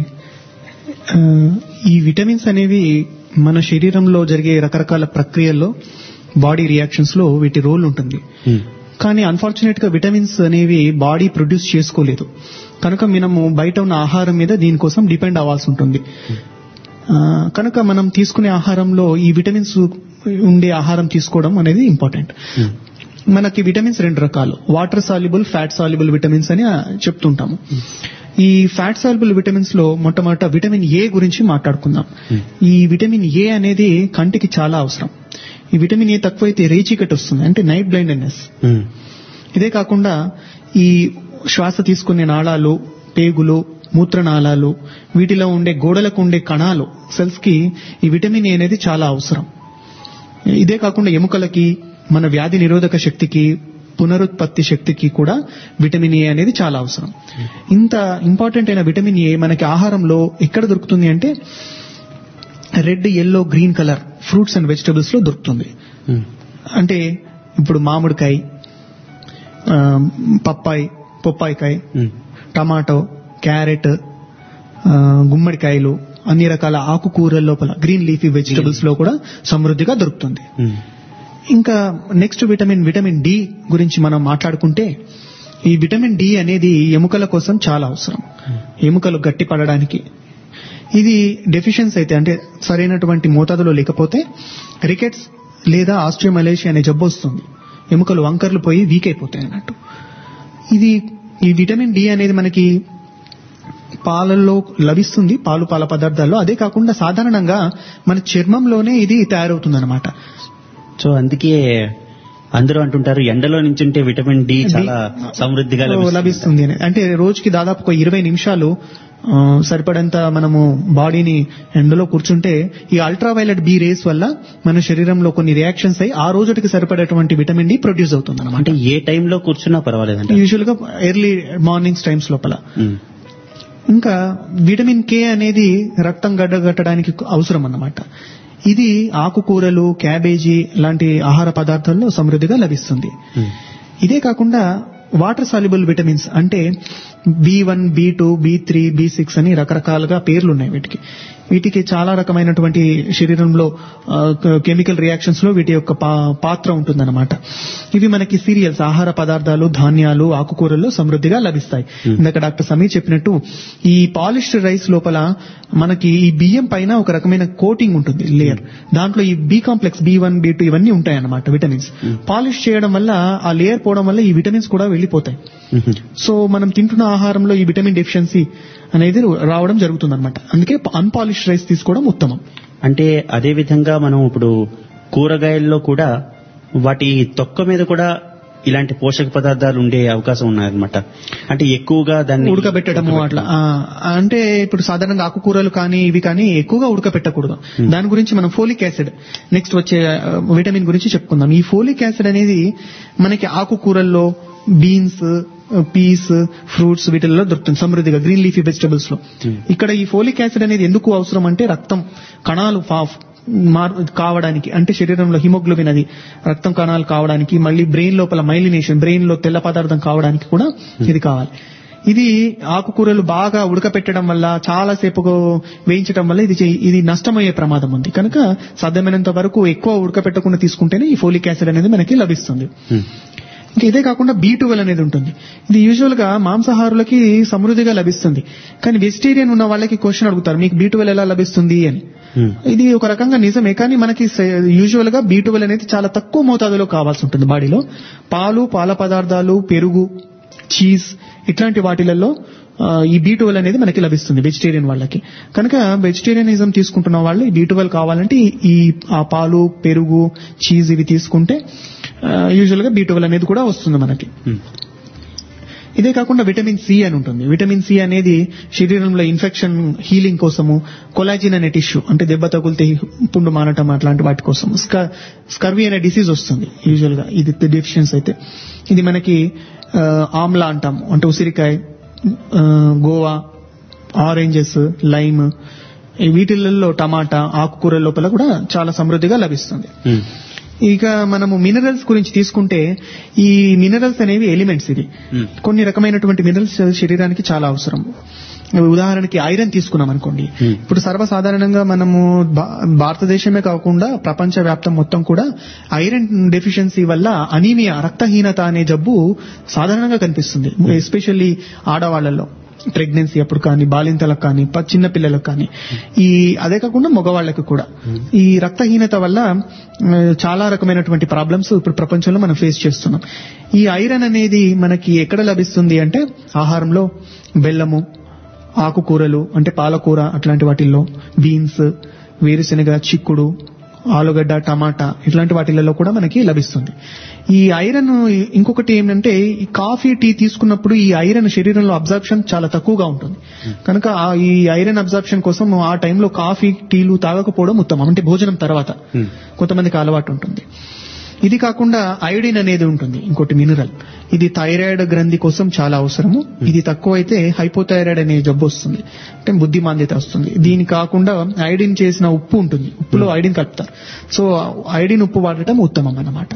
ఈ విటమిన్స్ అనేవి మన శరీరంలో జరిగే రకరకాల ప్రక్రియల్లో, బాడీ రియాక్షన్స్ లో వీటి రోల్ ఉంటుంది. కానీ అన్ఫార్చునేట్ గా విటమిన్స్ అనేవి బాడీ ప్రొడ్యూస్ చేసుకోలేదు. కనుక మనము బయట ఉన్న ఆహారం మీద దీనికోసం డిపెండ్ అవ్వాల్సి ఉంటుంది. కనుక మనం తీసుకునే ఆహారంలో ఈ విటమిన్స్ ఉండే ఆహారం తీసుకోవడం అనేది ఇంపార్టెంట్. మనకి విటమిన్స్ రెండు రకాలు, water soluble, fat soluble vitamins అని చెప్తుంటాము. ఈ ఫ్యాట్ సాల్యుబుల్ విటమిన్స్ లో మొట్టమొదట విటమిన్ ఏ గురించి మాట్లాడుకుందాం. ఈ విటమిన్ ఏ అనేది కంటికి చాలా అవసరం. ఈ విటమిన్ ఏ తక్కువైతే రేచీకటి వస్తుంది, అంటే నైట్ బ్లైండ్నెస్. ఇదే కాకుండా ఈ శ్వాస తీసుకునే నాళాలు, పేగులు, మూత్రనాళాలు, వీటిలో ఉండే గోడలకు ఉండే కణాలు, సెల్స్ కి ఈ విటమిన్ ఏ అనేది చాలా అవసరం. ఇదే కాకుండా ఎముకలకి, మన వ్యాధి నిరోధక శక్తికి, పునరుత్పత్తి శక్తికి కూడా విటమిన్ ఏ అనేది చాలా అవసరం. ఇంత ఇంపార్టెంట్ అయిన విటమిన్ ఏ మనకి ఆహారంలో ఎక్కడ దొరుకుతుంది అంటే red, yellow, green colour fruits and vegetables లో దొరుకుతుంది. అంటే ఇప్పుడు మామిడికాయ, పప్పాయి, పొప్పాయికాయ, టమాటో, క్యారెట్, గుమ్మడికాయలు, అన్ని రకాల ఆకుకూరల లోపల గ్రీన్ లీఫీ వెజిటబుల్స్ లో కూడా సమృద్ధిగా దొరుకుతుంది. ఇంకా నెక్స్ట్ విటమిన్ విటమిన్ డి గురించి మనం మాట్లాడుకుంటే, ఈ విటమిన్ డి అనేది ఎముకల కోసం చాలా అవసరం, ఎముకలు గట్టి పడడానికి. ఇది డెఫిషియన్సీ అయితే, అంటే సరైనటువంటి మోతాదులో లేకపోతే రికెట్స్ లేదా ఆస్ట్రియోమలేషియా అనే జబ్బు వస్తుంది. ఎముకలు వంకర్లు పోయి వీక్ అయిపోతాయి అన్నట్టు. ఇది ఈ విటమిన్ డి అనేది మనకి పాలల్లో లభిస్తుంది, పాలు పాల పదార్థాల్లో. అదే కాకుండా సాధారణంగా మన చర్మంలోనే ఇది తయారవుతుంది అనమాట. సో అందుకే అందరూ అంటుంటారు ఎండలో నుంచి ఉంటే విటమిన్ డి చాలా సమృద్ధిగా లభిస్తుంది అని. అంటే రోజుకి దాదాపు ఒక ఇరవై నిమిషాలు సరిపడంత మనము బాడీని ఎండలో కూర్చుంటే ఈ అల్ట్రావైలెట్ బి రేస్ వల్ల మన శరీరంలో కొన్ని రియాక్షన్స్ అయ్యి ఆ రోజుకి సరిపడేటువంటి విటమిన్ డి ప్రొడ్యూస్ అవుతుంది అనమాట. అంటే ఏ టైంలో కూర్చున్నా పర్వాలేదండి, యూజువల్ గా ఎర్లీ మార్నింగ్స్ టైమ్స్ లోపల. ఇంకా విటమిన్ కే అనేది రక్తం గడ్డగట్టడానికి అవసరం అన్నమాట. ఇది ఆకుకూరలు, క్యాబేజీ లాంటి ఆహార పదార్థాల్లో సమృద్ధిగా లభిస్తుంది. ఇదే కాకుండా వాటర్ సాల్యుబుల్ విటమిన్స్ అంటే B one, B two, B three, B six అని రకరకాలుగా పేర్లు ఉన్నాయి వీటికి. వీటికి చాలా రకమైనటువంటి శరీరంలో కెమికల్ రియాక్షన్స్ లో వీటి యొక్క పాత్ర ఉంటుందన్నమాట. ఇవి మనకి సీరియల్స్, ఆహార పదార్థాలు, ధాన్యాలు, ఆకుకూరల్లో సమృద్ధిగా లభిస్తాయి. ఇందాక డాక్టర్ సమీర్ చెప్పినట్టు ఈ పాలిష్డ్ రైస్ లోపల మనకి ఈ బియ్యం పైన ఒక రకమైన కోటింగ్ ఉంటుంది, లేయర్. దాంట్లో ఈ B complex, B one, B two ఇవన్నీ ఉంటాయి అన్నమాట విటమిన్స్. పాలిష్ చేయడం వల్ల ఆ లేయర్ పోవడం వల్ల ఈ విటమిన్స్ కూడా వెళ్లిపోతాయి. సో మనం తింటున్న ఆహారంలో ఈ విటమిన్ డెఫిషియన్సీ అనేది రావడం జరుగుతుంది అనమాట. అందుకే అన్పాలిష్ రైస్ తీసుకోవడం ఉత్తమం. అంటే అదే విధంగా మనం ఇప్పుడు కూరగాయల్లో కూడా వాటి తొక్క మీద కూడా ఇలాంటి పోషక పదార్థాలు ఉండే అవకాశం ఉన్నాయన్నమాట. అంటే ఎక్కువగా దాన్ని ఉడకబెట్టడము అట్లా. ఆ, అంటే ఇప్పుడు సాధారణంగా ఆకుకూరలు కానీ ఇవి కానీ ఎక్కువగా ఉడకబెట్టకూడదు. దాని గురించి మనం ఫోలిక్ యాసిడ్ నెక్స్ట్ వచ్చే విటమిన్ గురించి చెప్పుకుందాం. ఈ ఫోలిక్ యాసిడ్ అనేది మనకి ఆకుకూరల్లో, బీన్స్, పీస్, ఫ్రూట్స్ వీటిల్లో దొరుకుతుంది సమృద్ధిగా గ్రీన్ లీఫీ వెజిటబుల్స్ లో. ఇక్కడ ఈ ఫోలిక్ యాసిడ్ అనేది ఎందుకు అవసరం అంటే రక్తం కణాలు కావడానికి, అంటే శరీరంలో హిమోగ్లోబిన్ అది రక్తం కణాలు కావడానికి, మళ్ళీ బ్రెయిన్ లోపల మైలినేషన్ బ్రెయిన్ లో తెల్ల పదార్థం కావడానికి కూడా ఇది కావాలి. ఇది ఆకుకూరలు బాగా ఉడకపెట్టడం వల్ల, చాలా సేపు వేయించడం వల్ల ఇది ఇది నష్టమయ్యే ప్రమాదం ఉంది. కనుక సాధ్యమైనంత వరకు ఎక్కువ ఉడకపెట్టకుండా తీసుకుంటేనే ఈ ఫోలిక్ యాసిడ్ అనేది మనకి లభిస్తుంది. ఇంకా ఇదే కాకుండా బీ ట్వెల్వ్ అనేది ఉంటుంది. ఇది యూజువల్ గా మాంసాహారులకి సమృద్ధిగా లభిస్తుంది. కానీ వెజిటేరియన్ ఉన్న వాళ్ళకి క్వశ్చన్ అడుగుతారు, మీకు బీ ట్వెల్వ్ ఎలా లభిస్తుంది అని. ఇది ఒక రకంగా నిజమే, కానీ మనకి యూజువల్ గా బీ ట్వెల్వ్ అనేది చాలా తక్కువ మోతాదులో కావాల్సి ఉంటుంది బాడీలో. పాలు, పాల పదార్థాలు, పెరుగు, చీజ్ ఇట్లాంటి వాటిలలో ఈ బీ ట్వెల్వ్ అనేది మనకి లభిస్తుంది వెజిటేరియన్ వాళ్ళకి. కనుక వెజిటేరియనిజం తీసుకుంటున్న వాళ్ళు ఈ బీ ట్వెల్వ్ కావాలంటే ఈ ఆ పాలు, పెరుగు, చీజ్ ఇవి తీసుకుంటే యూజువల్ గా బీ ట్వెల్వ్ అనేది కూడా వస్తుంది మనకి. ఇదే కాకుండా విటమిన్ సి అని ఉంటుంది. విటమిన్ సి అనేది శరీరంలో ఇన్ఫెక్షన్ హీలింగ్ కోసము, కొలాజిన్ అనే టిష్యూ అంటే దెబ్బ తగులితే పుండు మానటం అట్లాంటి వాటి కోసం, స్కర్వీ అనే డిసీజ్ వస్తుంది యూజువల్ గా ఇది డెఫిషియన్సీ అయితే. ఇది మనకి ఆమ్లా అంటాం, అంటే ఉసిరికాయ, గోవా, ఆరెంజెస్, లైమ్ వీటిల్లో, టమాటా, ఆకుకూరల లోపల కూడా చాలా సమృద్ధిగా లభిస్తుంది. ఇక మనము మినరల్స్ గురించి తీసుకుంటే ఈ మినరల్స్ అనేవి ఎలిమెంట్స్. ఇది కొన్ని రకమైనటువంటి మినరల్స్ శరీరానికి చాలా అవసరం. ఉదాహరణకి ఐరన్ తీసుకున్నాం అనుకోండి. ఇప్పుడు సర్వసాధారణంగా మనము భారతదేశమే కాకుండా ప్రపంచ వ్యాప్తం మొత్తం కూడా ఐరన్ డెఫిషియన్సీ వల్ల అనీమియా, రక్తహీనత అనే జబ్బు సాధారణంగా కనిపిస్తుంది, ఎస్పెషల్లీ ఆడవాళ్లలో ప్రెగ్నెన్సీ అప్పుడు కానీ, బాలింతలకు కానీ, చిన్న పిల్లలకు కానీ. ఈ అదే కాకుండా మగవాళ్లకు కూడా ఈ రక్తహీనత వల్ల చాలా రకమైనటువంటి ప్రాబ్లమ్స్ ఇప్పుడు ప్రపంచంలో మనం ఫేస్ చేస్తున్నాం. ఈ ఐరన్ అనేది మనకి ఎక్కడ లభిస్తుంది అంటే ఆహారంలో బెల్లము, ఆకుకూరలు అంటే పాలకూర అట్లాంటి వాటిల్లో, బీన్స్, వేరుశెనగ, చిక్కుడు, ఆలుగడ్డ, టమాటా ఇట్లాంటి వాటిలలో కూడా మనకి లభిస్తుంది. ఈ ఐరన్ ఇంకొకటి ఏంటంటే ఈ కాఫీ, టీ తీసుకున్నప్పుడు ఈ ఐరన్ శరీరంలో అబ్జార్ప్షన్ చాలా తక్కువగా ఉంటుంది. కనుక ఈ ఐరన్ అబ్జార్ప్షన్ కోసం ఆ టైంలో కాఫీ, టీలు తాగకపోవడం ఉత్తమం. అంటే భోజనం తర్వాత కొంతమందికి అలవాటు ఉంటుంది. ఇది కాకుండా అయోడిన్ అనేది ఉంటుంది, ఇంకోటి మినరల్. ఇది థైరాయిడ్ గ్రంథి కోసం చాలా అవసరము. ఇది తక్కువైతే హైపోథైరాయిడ్ అనే జబ్బు వస్తుంది, అంటే బుద్ధిమాంద్యత వస్తుంది. దీని కాకుండా అయోడిన్ చేసిన ఉప్పు ఉంటుంది, ఉప్పులో అయోడిన్ కలుపుతారు. సో అయోడిన్ ఉప్పు వాడటం ఉత్తమం అన్నమాట.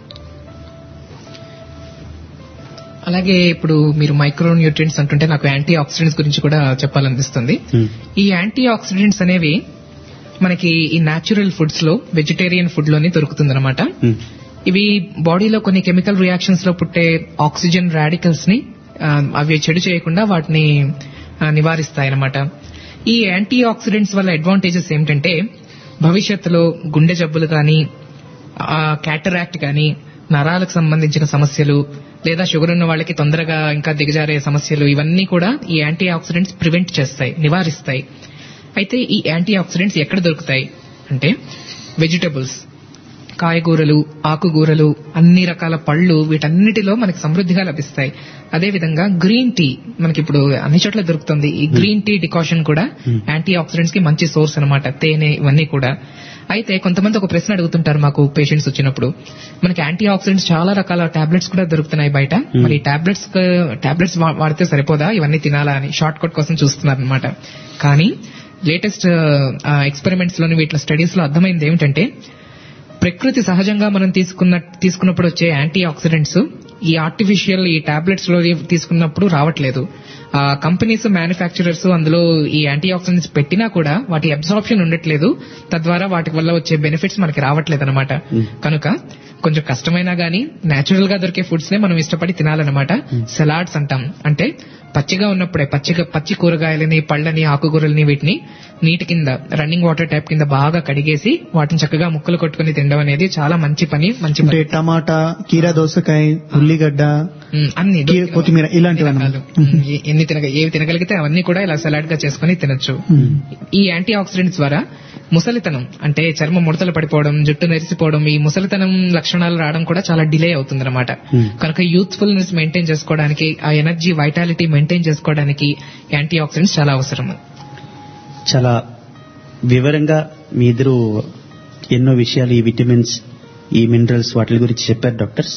అలాగే ఇప్పుడు మీరు మైక్రో న్యూట్రియంట్స్ అంటుంటే నాకు యాంటీ ఆక్సిడెంట్స్ గురించి కూడా చెప్పాలనిపిస్తుంది. ఈ యాంటీ ఆక్సిడెంట్స్ అనేవి మనకి ఈ న్యాచురల్ ఫుడ్స్ లో, వెజిటేరియన్ ఫుడ్ లోనే దొరుకుతుందన్నమాట. ఇవి బాడీలో కొన్ని కెమికల్ రియాక్షన్స్ లో పుట్టే ఆక్సిజన్ రాడికల్స్ ని అవి చెడు చేయకుండా వాటిని నివారిస్తాయి అన్నమాట. ఈ యాంటీ ఆక్సిడెంట్స్ వల్ల అడ్వాంటేజెస్ ఏమిటంటే భవిష్యత్తులో గుండె జబ్బులు కానీ, క్యాటరాక్ట్ కానీ, నరాలకు సంబంధించిన సమస్యలు, లేదా షుగర్ ఉన్న వాళ్ళకి తొందరగా ఇంకా దిగజారే సమస్యలు, ఇవన్నీ కూడా ఈ యాంటీ ఆక్సిడెంట్స్ ప్రివెంట్ చేస్తాయి, నివారిస్తాయి. అయితే ఈ యాంటీ ఆక్సిడెంట్స్ ఎక్కడ దొరుకుతాయి అంటే వెజిటబుల్స్, కాయగూరలు, ఆకుకూరలు, అన్ని రకాల పళ్ళు, వీటన్నిటిలో మనకి సమృద్ధిగా లభిస్తాయి. అదేవిధంగా గ్రీన్ టీ మనకి ఇప్పుడు అన్ని చోట్ల దొరుకుతుంది. ఈ గ్రీన్ టీ డికాషన్ కూడా యాంటీ ఆక్సిడెంట్స్ కి మంచి సోర్స్ అనమాట, తేనె ఇవన్నీ కూడా. అయితే కొంతమంది ఒక ప్రశ్న అడుగుతుంటారు మాకు పేషెంట్స్ వచ్చినప్పుడు, మనకి యాంటీ ఆక్సిడెంట్స్ చాలా రకాల టాబ్లెట్స్ కూడా దొరుకుతున్నాయి బయట, మరి టాబ్లెట్స్ టాబ్లెట్స్ వాడితే సరిపోదా, ఇవన్నీ తినాలా అని షార్ట్ కట్ కోసం చూస్తున్నారు అనమాట. కానీ లేటెస్ట్ ఎక్స్పెరిమెంట్స్ లోని వీటి స్టడీస్ లో అర్థమైంది ఏమిటంటే ప్రకృతి సహజంగా మనం తీసుకున్న తీసుకున్నప్పుడు వచ్చే యాంటీ ఆక్సిడెంట్స్ ఈ ఆర్టిఫిషియల్ ఈ టాబ్లెట్స్ లో తీసుకున్నప్పుడు రావట్లేదు. ఆ కంపెనీస్, మ్యానుఫ్యాక్చరర్స్ అందులో ఈ యాంటీ ఆక్సిడెంట్స్ పెట్టినా కూడా వాటి అబ్సార్ప్షన్ ఉండట్లేదు, తద్వారా వాటి వల్ల వచ్చే బెనిఫిట్స్ మనకి రావట్లేదు అనమాట. కనుక కొంచెం కష్టమైనా గానీ నేచురల్ గా దొరికే ఫుడ్స్ నే మనం ఇష్టపడి తినాలన్నమాట. సలాడ్స్ అంటాం, అంటే పచ్చిగా ఉన్నప్పుడే పచ్చిగా పచ్చి కూరగాయలని, పళ్ళని, ఆకుకూరలని వీటిని నీటి కింద రన్నింగ్ వాటర్ ట్యాప్ కింద బాగా కడిగేసి వాటిని చక్కగా ముక్కలు కొట్టుకుని తినడం అనేది చాలా మంచి పని. మంచి టమాటా, కీరా దోసకాయ, ఉల్లిగడ్డ, ఉమ్, అన్ని కీ- కొత్తిమీర ఇలాంటివి అన్నమాట. రకాలు. ఉమ్, ఏ- ఎన్ని తినగ ఏవి తినగలిగితే అవన్నీ కూడా ఇలా సలాడ్ గా చేసుకుని తినొచ్చు. ఈ యాంటీ ఆక్సిడెంట్స్ ద్వారా ముసలితనం అంటే చర్మం ముడతలు పడిపోవడం, జుట్టు నెరిసిపోవడం, ఈ ముసలితనం లక్షణాలు రావడం కూడా చాలా డిలే అవుతుంది అనమాట. కనుక యూత్ఫుల్నెస్ మెయింటైన్ చేసుకోవడానికి, ఆ ఎనర్జీ వైటాలిటీ మెయింటైన్ చేసుకోవడానికి యాంటీ ఆక్సిడెంట్స్ చాలా అవసరం. చాలా వివరంగా మీ ఇద్దరు ఎన్నో విషయాలు, ఈ విటమిన్స్, ఈ మినరల్స్, వాటి గురించి చెప్పారు డాక్టర్స్.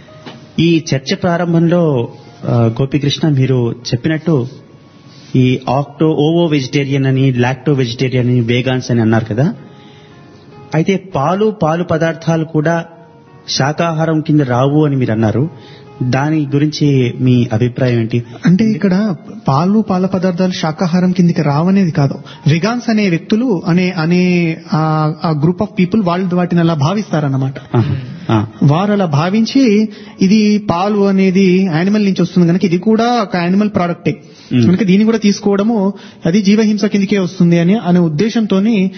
ఈ చర్చ ప్రారంభంలో ఆ, గోపికృష్ణ మీరు చెప్పినట్టు ఈ ఆక్టో ఓవో వెజిటేరియన్ అని, లాక్టో వెజిటేరియన్ అని, వేగాన్స్ అని అన్నారు కదా. అయితే పాలు పాలు పదార్థాలు కూడా శాకాహారం కింద రావు అని మీరు అన్నారు. దాని గురించి మీ అభిప్రాయం ఏంటి? అంటే ఇక్కడ పాలు పాల పదార్థాలు శాకాహారం కిందికి రావనేది కాదు. విగాన్స్ అనే వ్యక్తులు అనే అనే ఆ గ్రూప్ ఆఫ్ పీపుల్ వాళ్ళు వాటిని అలా భావిస్తారన్నమాట. ఆహా, ఆ, వారు అలా భావించి ఇది పాలు అనేది యానిమల్ నుంచి వస్తుంది కనుక ఇది కూడా ఒక యానిమల్ ప్రోడక్టే కనుక దీన్ని కూడా తీసుకోవడము అది జీవహింస కిందకే వస్తుంది అని అనే ఉద్దేశంతో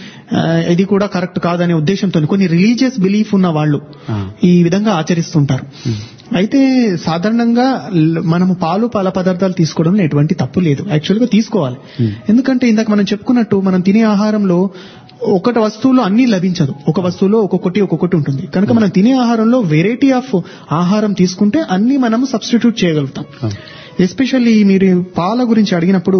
ఇది కూడా కరెక్ట్ కాదనే ఉద్దేశంతో కొన్ని రిలీజియస్ బిలీఫ్ ఉన్న వాళ్ళు ఆ. ఈ విధంగా ఆచరిస్తుంటారు. అయితే సాధారణంగా ల- మనము పాలు పాల పదార్థాలు తీసుకోవడంలో ఎటువంటి తప్పు లేదు. యాక్చువల్ గా తీసుకోవాలి. ఎందుకంటే ఇందాక మనం చెప్పుకున్నట్టు మనం తినే ఆహారంలో ఒకటి వస్తువులో అన్ని లభించదు. ఒక వస్తువులో ఒక్కొక్కటి ఒక్కొక్కటి ఉంటుంది. కనుక మనం తినే ఆహారంలో వెరైటీ ఆఫ్ ఆహారం తీసుకుంటే అన్ని మనము సబ్స్టిట్యూట్ చేయగలుగుతాం. ఎస్పెషల్లీ మీరు పాల గురించి అడిగినప్పుడు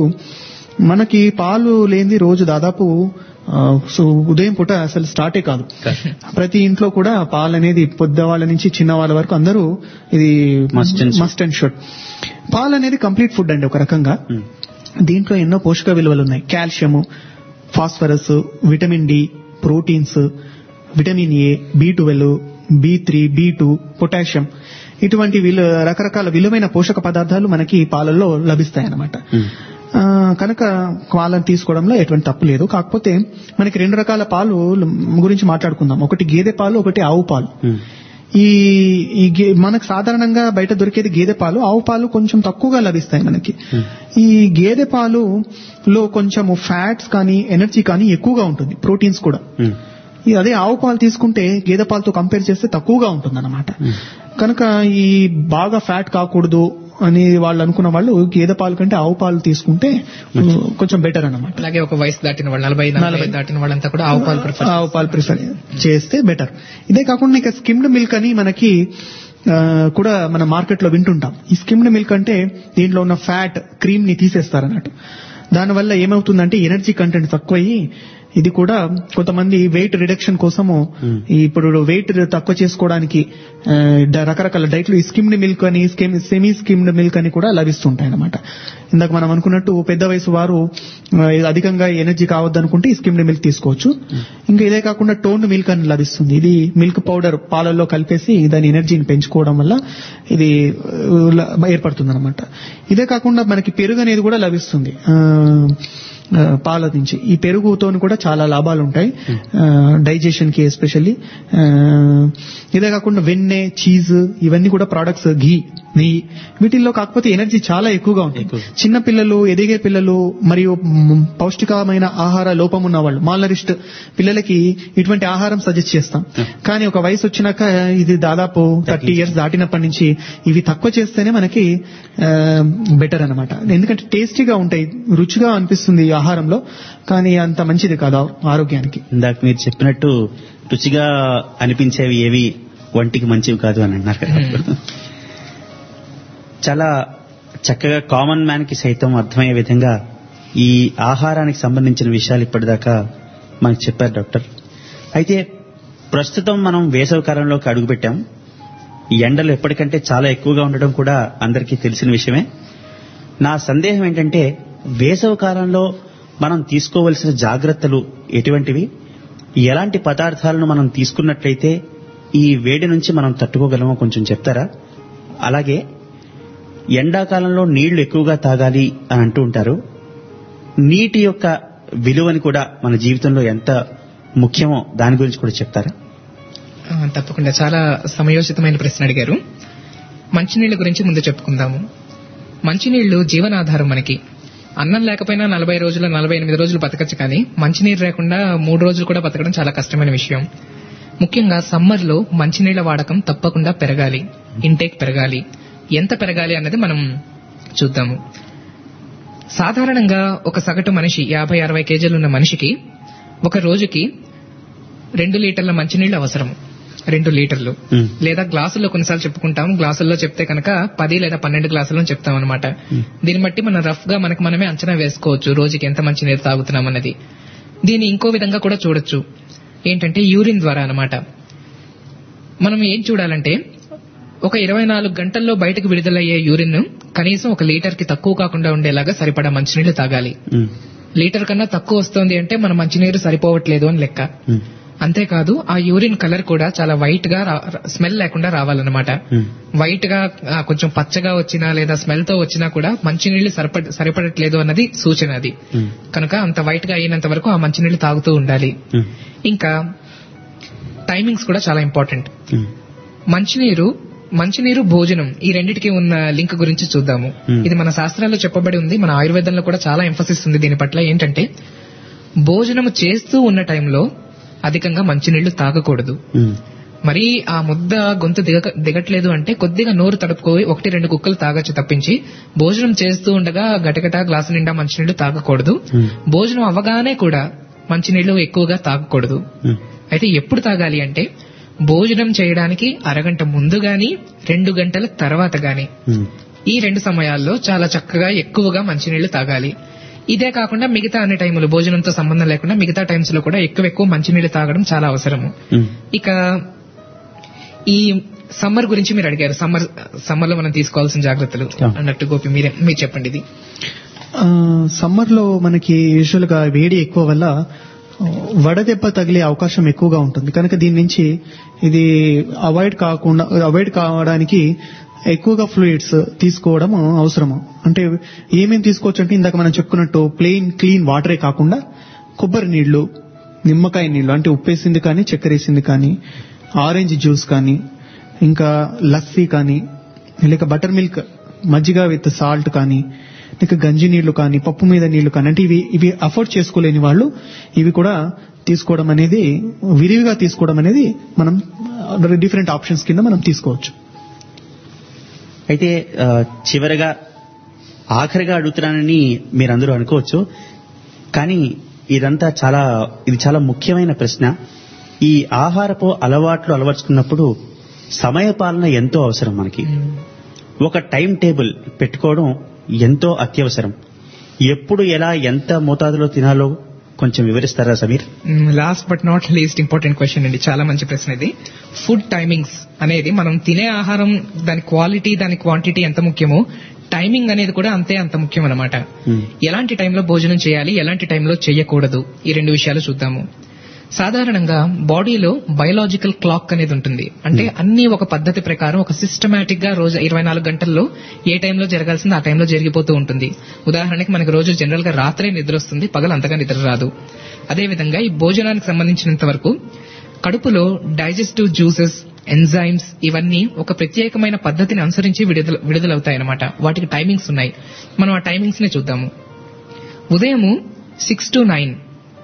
మనకి పాలు లేనిది రోజు దాదాపు ఆ, సో ఉదయం పూట అసలు స్టార్టే కాదు. ప్రతి ఇంట్లో కూడా పాలు అనేది పెద్దవాళ్ళ నుంచి చిన్న వాళ్ళ వరకు అందరూ ఇది Must and should. Must and should. పాలు అనేది కంప్లీట్ ఫుడ్ అండి ఒక రకంగా. ఉమ్, దీంట్లో ఎన్నో పోషక విలువలు ఉన్నాయి. Calcium, phosphorus, vitamin D, proteins, vitamin A, B twelve, B three, B two, potassium ఇటువంటి విలు రకరకాల విలువైన పోషక పదార్థాలు మనకి పాలల్లో లభిస్తాయి అన్నమాట. ఉమ్, ఆ, కనుక పాలను తీసుకోవడంలో ఎటువంటి తప్పు లేదు. కాకపోతే మనకి రెండు రకాల పాలు గురించి మాట్లాడుకుందాం. ఒకటి గేదె పాలు, ఒకటి ఆవు పాలు. ఉమ్, ఈ ఈ గే- మనకు సాధారణంగా బయట దొరికేది గేదె పాలు. ఆవు పాలు కొంచెం తక్కువగా లభిస్తాయి మనకి. ఈ గేదె పాలు లో కొంచెము ఫ్యాట్స్ కానీ ఎనర్జీ కానీ ఎక్కువగా ఉంటుంది, ప్రోటీన్స్ కూడా. ఉమ్, ఈ అదే ఆవు పాలు తీసుకుంటే గేదె పాలతో కంపేర్ చేస్తే తక్కువగా ఉంటుంది అన్నమాట. కనుక ఈ బాగా ఫ్యాట్ కాకూడదు అని వాళ్ళు అనుకున్న వాళ్ళు గేదె పాలు కంటే ఆవు పాలు తీసుకుంటే కొంచెం బెటర్ అన్నమాట. అలాగే ఒక వయసు దాటిన వాళ్ళు, నలభై నలభై దాటిన వాళ్ళంతా కూడా ఆవు పాలు ప్రిఫర్ ఆవు పాలు ప్రిఫర్ చేస్తే బెటర్. ఇదే కాకుండా ఇక స్కిమ్డ్ మిల్క్ అని మనకి ఆ, కూడా మన మార్కెట్ లో వింటుంటాం. ఈ స్కిమ్డ్ మిల్క్ అంటే దీంట్లో ఉన్న ఫ్యాట్ క్రీమ్ ని తీసేస్తారన్నట్టు. దానివల్ల ఏమవుతుందంటే ఎనర్జీ కంటెంట్ తక్కువయ్యి ఇది కూడా కొంతమంది వెయిట్ రిడక్షన్ కోసము ఈ ఇప్పుడు వెయిట్ తక్కువ చేసుకోవడానికి ఆ, డ- రకరకాల డైట్లు ఈ స్కిమ్డ్ మిల్క్ అని సెమీ స్కిమ్డ్ మిల్క్ అని కూడా లభిస్తుంటాయి అన్నమాట. ఇందాక మనం అనుకున్నట్టు పెద్ద వయసు వారు ఆ, అధికంగా ఎనర్జీ కావద్దనుకుంటే ఈ స్కిమ్డ్ మిల్క్ తీసుకోవచ్చు. ఇంకా ఇదే కాకుండా టోన్డ్ మిల్క్ అని లభిస్తుంది. ఇది మిల్క్ పౌడర్ పాలల్లో కలిపేసి దాని ఎనర్జీని పెంచుకోవడం వల్ల ఇది ఏర్పడుతుంది అనమాట. ఇదే కాకుండా మనకి పెరుగు అనేది కూడా లభిస్తుంది ఆ, ఆ, పాల నుంచి. ఈ పెరుగుతో కూడా చాలా లాభాలు ఉంటాయి డైజెషన్ కి ఎస్పెషల్లీ. ఇదే కాకుండా వెన్నె, చీజ్ ఇవన్నీ కూడా ప్రొడక్ట్స్, ఘీ, నెయ్యి వీటిల్లో కాకపోతే ఎనర్జీ చాలా ఎక్కువగా ఉంటుంది. చిన్న పిల్లలు, ఎదిగే పిల్లలు మరియు మ్, పౌష్టికమైన ఆహార లోపం ఉన్న వాళ్ళు, మాల్నరిస్ట్ పిల్లలకి ఇటువంటి ఆహారం సజెస్ట్ చేస్తాం. కానీ ఒక వయసు వచ్చినాక ఇది దాదాపు థర్టీ ఇయర్స్ దాటినప్పటి నుంచి ఇవి తక్కువ చేస్తేనే మనకి బెటర్ అన్నమాట. ఎందుకంటే టేస్టీగా ఉంటాయి, రుచిగా అనిపిస్తుంది ఈ ఆహారంలో, కానీ అంత మంచిది కాదు ఆరోగ్యానికి. ఇందాక మీరు చెప్పినట్టు రుచిగా అనిపించేవి ఏవి వంటికి మంచివి కాదు అని అన్నారు కదా. చాలా చక్కగా కామన్ మ్యాన్ కి సైతం అర్థమయ్యే విధంగా ఈ ఆహారానికి సంబంధించిన విషయాలు ఇప్పటిదాకా మనకు చెప్పారు డాక్టర్. అయితే ప్రస్తుతం మనం వేసవి కాలంలోకి అడుగుపెట్టాం. ఈ ఎండలు ఎప్పటికంటే చాలా ఎక్కువగా ఉండడం కూడా అందరికీ తెలిసిన విషయమే. నా సందేహం ఏంటంటే వేసవి కాలంలో మనం తీసుకోవలసిన జాగ్రత్తలు ఎటువంటివి, ఎలాంటి పదార్థాలను మనం తీసుకున్నట్లయితే ఈ వేడి నుంచి మనం తట్టుకోగలమో కొంచెం చెప్తారా? అలాగే ఎండాకాలంలో నీళ్లు ఎక్కువగా తాగాలి అని అంటూ ఉంటారు. నీటి యొక్క విలువని కూడా మన జీవితంలో ఎంత ముఖ్యమో దాని గురించి కూడా చెప్తారా? ఆ, తప్పకుండా. చాలా సమయోచితమైన ప్రశ్న అడిగారు. మంచినీళ్ల గురించి ముందు చెప్పుకుందాము. మంచినీళ్లు జీవనాధారం మనకి. అన్నం లేకపోయినా నలభై రోజులు నలభై ఎనిమిది రోజులు బతకచ్చు, కానీ మంచినీరు లేకుండా మూడు రోజులు కూడా బతకడం చాలా కష్టమైన విషయం. ముఖ్యంగా సమ్మర్ లో మంచినీళ్ల వాడకం తప్పకుండా పెరగాలి, ఇంటేక్ పెరగాలి. ఎంత పెరగాలి అన్నది మనం చూద్దాము. సాధారణంగా ఒక సగటు మనిషి యాభై అరవై కేజీలు ఉన్న మనిషికి ఒక రోజుకి రెండు లీటర్ల మంచినీళ్లు అవసరం. రెండు లీటర్లు లేదా గ్లాసుల్లో కొన్నిసార్లు చెప్పుకుంటాం, గ్లాసుల్లో చెప్తే కనుక పది లేదా పన్నెండు గ్లాసులను చెప్తాం అనమాట. దీన్ని బట్టి మనం రఫ్ గా మనకు మనమే అంచనా వేసుకోవచ్చు రోజుకి ఎంత మంచి నీరు తాగుతున్నాం అన్నది. దీన్ని ఇంకో విధంగా కూడా చూడొచ్చు, ఏంటంటే యూరిన్ ద్వారా అనమాట. మనం ఏం చూడాలంటే ఒక ఇరవై నాలుగు గంటల్లో బయటకు విడుదలయ్యే యూరిన్ కనీసం ఒక లీటర్ కి తక్కువ కాకుండా ఉండేలాగా సరిపడా మంచినీళ్లు తాగాలి. లీటర్ కన్నా తక్కువ వస్తుంది అంటే మన మంచినీరు సరిపోవట్లేదు అని లెక్క. అంతేకాదు ఆ యూరిన్ కలర్ కూడా చాలా వైట్ గా స్మెల్ లేకుండా రావాలన్నమాట. వైట్ గా కొంచెం పచ్చగా వచ్చినా లేదా స్మెల్ తో వచ్చినా కూడా మంచినీళ్లు సరిపడట్లేదు అన్నది సూచన అది. కనుక అంత వైట్ గా అయినంత వరకు ఆ మంచినీళ్లు తాగుతూ ఉండాలి. ఇంకా టైమింగ్స్ కూడా చాలా ఇంపార్టెంట్. మంచినీరు మంచినీరు భోజనం ఈ రెండిటికి ఉన్న లింక్ గురించి చూద్దాము. ఇది మన శాస్త్రాల్లో చెప్పబడి ఉంది, మన ఆయుర్వేదంలో కూడా చాలా ఎంఫసిస్ ఉంది దీని పట్ల. ఏంటంటే భోజనం చేస్తూ ఉన్న టైంలో అధికంగా మంచినీళ్లు తాగకూడదు. మరీ ఆ ముద్ద గొంతు దిగ దిగట్లేదు అంటే కొద్దిగా నోరు తడుపుకోయి ఒకటి రెండు కుక్కలు తాగొచ్చు తప్పించి భోజనం చేస్తూ ఉండగా గటగట గ్లాసు నిండా మంచినీళ్లు తాగకూడదు. భోజనం అవ్వగానే కూడా మంచినీళ్లు ఎక్కువగా తాగకూడదు. అయితే ఎప్పుడు తాగాలి అంటే భోజనం చేయడానికి అరగంట ముందు గాని రెండు గంటల తర్వాత గాని, ఈ రెండు సమయాల్లో చాలా చక్కగా ఎక్కువగా మంచినీళ్లు తాగాలి. ఇదే కాకుండా మిగతా అన్ని టైములు భోజనంతో సంబంధం లేకుండా మిగతా టైమ్స్ లో కూడా ఎక్కువ ఎక్కువ మంచినీళ్లు తాగడం చాలా అవసరము. ఇక ఈ సమ్మర్ గురించి మీరు అడిగారు, సమ్మర్ సమ్మర్ లో మనం తీసుకోవాల్సిన జాగ్రత్తలు అన్నట్టు గోపి మీరే మీరు చెప్పండి. ఇది సమ్మర్ లో మనకి యూజువల్ గా వేడి ఎక్కువ వల్ల వడదెబ్బ తగిలే అవకాశం ఎక్కువగా ఉంటుంది. కనుక దీని నుంచి ఇది అవాయిడ్ కాకుండా అవాయిడ్ కావడానికి ఎక్కువగా ఫ్లూయిడ్స్ తీసుకోవడం అవసరము. అంటే ఏమేమి తీసుకోవచ్చు అంటే ఇందాక మనం చెప్పుకున్నట్టు ప్లెయిన్ క్లీన్ వాటరే కాకుండా కొబ్బరి నీళ్లు, నిమ్మకాయ నీళ్లు అంటే ఉప్పేసింది కానీ చక్కెర వేసింది కానీ, ఆరెంజ్ జ్యూస్ కానీ, ఇంకా లస్సీ కానీ, లేక బటర్ మిల్క్ మజ్జిగ విత్ సాల్ట్ కానీ, లేక గంజి నీళ్లు కానీ, పప్పు మీద నీళ్లు కానీ, అంటే ఇవి ఇవి అఫోర్డ్ చేసుకోలేని వాళ్ళు ఇవి కూడా తీసుకోవడం అనేది, విరివిగా తీసుకోవడం అనేది మనం డిఫరెంట్ ఆప్షన్స్ కింద మనం తీసుకోవచ్చు. అయితే చివరగా ఆఖరిగా అడుగుతున్నానని మీరందరూ అనుకోవచ్చు, కానీ ఇదంతా చాలా ఇది చాలా ముఖ్యమైన ప్రశ్న. ఈ ఆహారపు అలవాట్లు అలవర్చుకున్నప్పుడు సమయపాలన ఎంతో అవసరం. మనకి ఒక టైం టేబుల్ పెట్టుకోవడం ఎంతో అత్యవసరం. ఎప్పుడు ఎలా ఎంత మోతాదులో తినాలో కొంచెం వివరిస్తారా Sameer? Last but not least important question అండి, చాలా మంచి ప్రశ్న ఇది. ఫుడ్ టైమింగ్స్ అనేది మనం తినే ఆహారం దాని క్వాలిటీ దాని క్వాంటిటీ ఎంత ముఖ్యమో టైమింగ్ అనేది కూడా అంతే అంత ముఖ్యం అన్నమాట. ఎలాంటి టైంలో భోజనం చేయాలి, ఎలాంటి టైంలో చేయకూడదు, ఈ రెండు విషయాలు చూద్దాము. సాధారణంగా బాడీలో బయోలాజికల్ క్లాక్ అనేది ఉంటుంది. అంటే అన్ని ఒక పద్ధతి ప్రకారం ఒక సిస్టమేటిక్ గా రోజు ఇరవై నాలుగు గంటల్లో ఏ టైంలో జరగాల్సింది ఆ టైంలో జరిగిపోతూ ఉంటుంది. ఉదాహరణకి మనకి రోజు జనరల్ గా రాత్రే నిద్ర వస్తుంది, పగలు అంతగా నిద్ర రాదు. అదేవిధంగా ఈ భోజనానికి సంబంధించినంత వరకు కడుపులో డైజెస్టివ్ జ్యూసెస్, ఎంజైమ్స్ ఇవన్నీ ఒక ప్రత్యేకమైన పద్ధతిని అనుసరించి విడుదల విడుదలవుతాయన్నమాట. వాటికి టైమింగ్స్ ఉన్నాయి. మనం ఆ టైమింగ్స్ నే చూద్దాము. ఉదయము సిక్స్ టు నైన్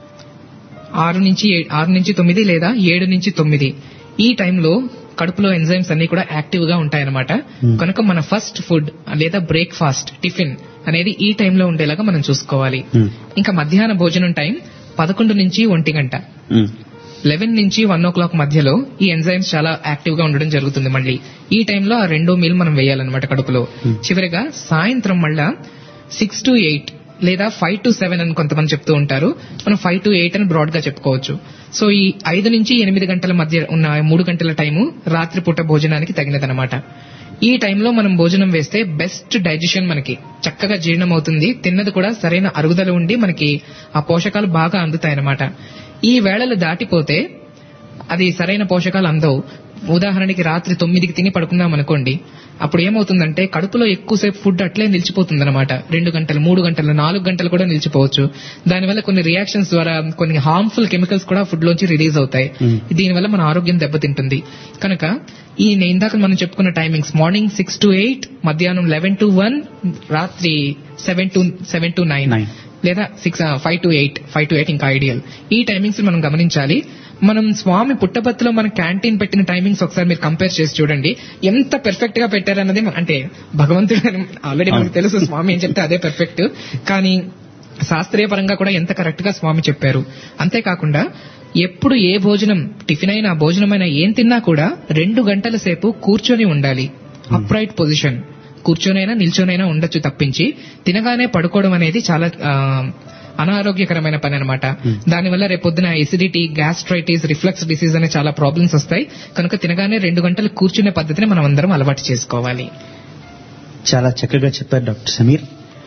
ఆరు నుంచి ఆరు నుంచి తొమ్మిది లేదా ఏడు నుంచి తొమ్మిది ఈ టైంలో కడుపులో ఎంజైమ్స్ అన్ని కూడా యాక్టివ్ గా ఉంటాయన్నమాట. కనుక మన ఫస్ట్ ఫుడ్ లేదా బ్రేక్ఫాస్ట్, టిఫిన్ అనేది ఈ టైంలో ఉండేలాగా మనం చూసుకోవాలి. ఇంకా మధ్యాహ్న భోజనం టైం పదకొండు నుంచి ఒంటి గంట, లెవెన్ నుంచి వన్ ఓ క్లాక్ మధ్యలో ఈ ఎంజైమ్స్ చాలా యాక్టివ్ గా ఉండడం జరుగుతుంది. మళ్ళీ ఈ టైంలో ఆ రెండో మీల్ మనం వేయాలన్నమాట కడుపులో. చివరిగా సాయంత్రం మళ్ళా సిక్స్ టు ఎయిట్ లేదా ఫైవ్ టు సెవెన్ అని కొంతమంది చెప్తూ ఉంటారు. మనం ఫైవ్ టు ఎయిట్ అని బ్రాడ్ గా చెప్పుకోవచ్చు. సో ఈ ఐదు నుంచి ఎనిమిది గంటల మధ్య ఉన్న మూడు గంటల టైము రాత్రిపూట భోజనానికి తగినదనమాట. ఈ టైంలో మనం భోజనం వేస్తే బెస్ట్ డైజెషన్ మనకి చక్కగా జీర్ణం అవుతుంది. తిన్నది కూడా సరైన అరుగుదల ఉండి మనకి ఆ పోషకాలు బాగా అందుతాయన్నమాట. ఈ వేళలు దాటిపోతే అది సరైన పోషకాలు అందవు. ఉదాహరణకి రాత్రి తొమ్మిదికి తిని పడుకున్నాం అనుకోండి, అప్పుడు ఏమవుతుందంటే కడుపులో ఎక్కువసేపు ఫుడ్ అట్లే నిలిచిపోతుంది అనమాట. రెండు గంటలు, మూడు గంటలు, నాలుగు గంటలు కూడా నిలిచిపోవచ్చు. దానివల్ల కొన్ని రియాక్షన్స్ ద్వారా కొన్ని హార్మ్ఫుల్ కెమికల్స్ కూడా ఫుడ్ లోంచి రిలీజ్ అవుతాయి. దీనివల్ల మన ఆరోగ్యం దెబ్బతింటుంది. కనుక ఈ ఇందాక మనం చెప్పుకున్న timings morning six to eight, మధ్యాహ్నం లెవెన్ టు వన్, రాత్రి seven to seven to nine లేదా six five to eight five to eight ఇంకా ఐడియల్. ఈ టైమింగ్స్ మనం గమనించాలి. మనం స్వామి పుట్టపర్తిలో మన క్యాంటీన్ పెట్టిన టైమింగ్స్ ఒకసారి మీరు కంపేర్ చేసి చూడండి, ఎంత పెర్ఫెక్ట్ గా పెట్టారన్నది. అంటే భగవంతుడు ఆల్రెడీ మనకు తెలుసు స్వామి ఏం చెప్తే అదే పెర్ఫెక్ట్, కానీ శాస్త్రీయ పరంగా కూడా ఎంత కరెక్ట్ గా స్వామి చెప్పారు. అంతేకాకుండా ఎప్పుడు ఏ భోజనం, టిఫిన్ అయినా భోజనమైనా ఏం తిన్నా కూడా రెండు గంటల సేపు కూర్చొని ఉండాలి. అప్రైట్ పొజిషన్, కూర్చొనైనా నిల్చొనైనా ఉండొచ్చు తప్పించి తినగానే పడుకోవడం అనేది చాలా అనారోగ్యకరమైన పని అనమాట. దానివల్ల రేపొద్దున ఎసిడిటీ, గ్యాస్ట్రైటిస్, రిఫ్లక్స్ డిసీజ్ అనే చాలా ప్రాబ్లమ్స్ వస్తాయి. కనుక తినగానే రెండు గంటలు కూర్చునే పద్ధతిని మనం అందరం అలవాటు చేసుకోవాలి. చాలా చక్కగా చెప్పారు డాక్టర్ సమీర్.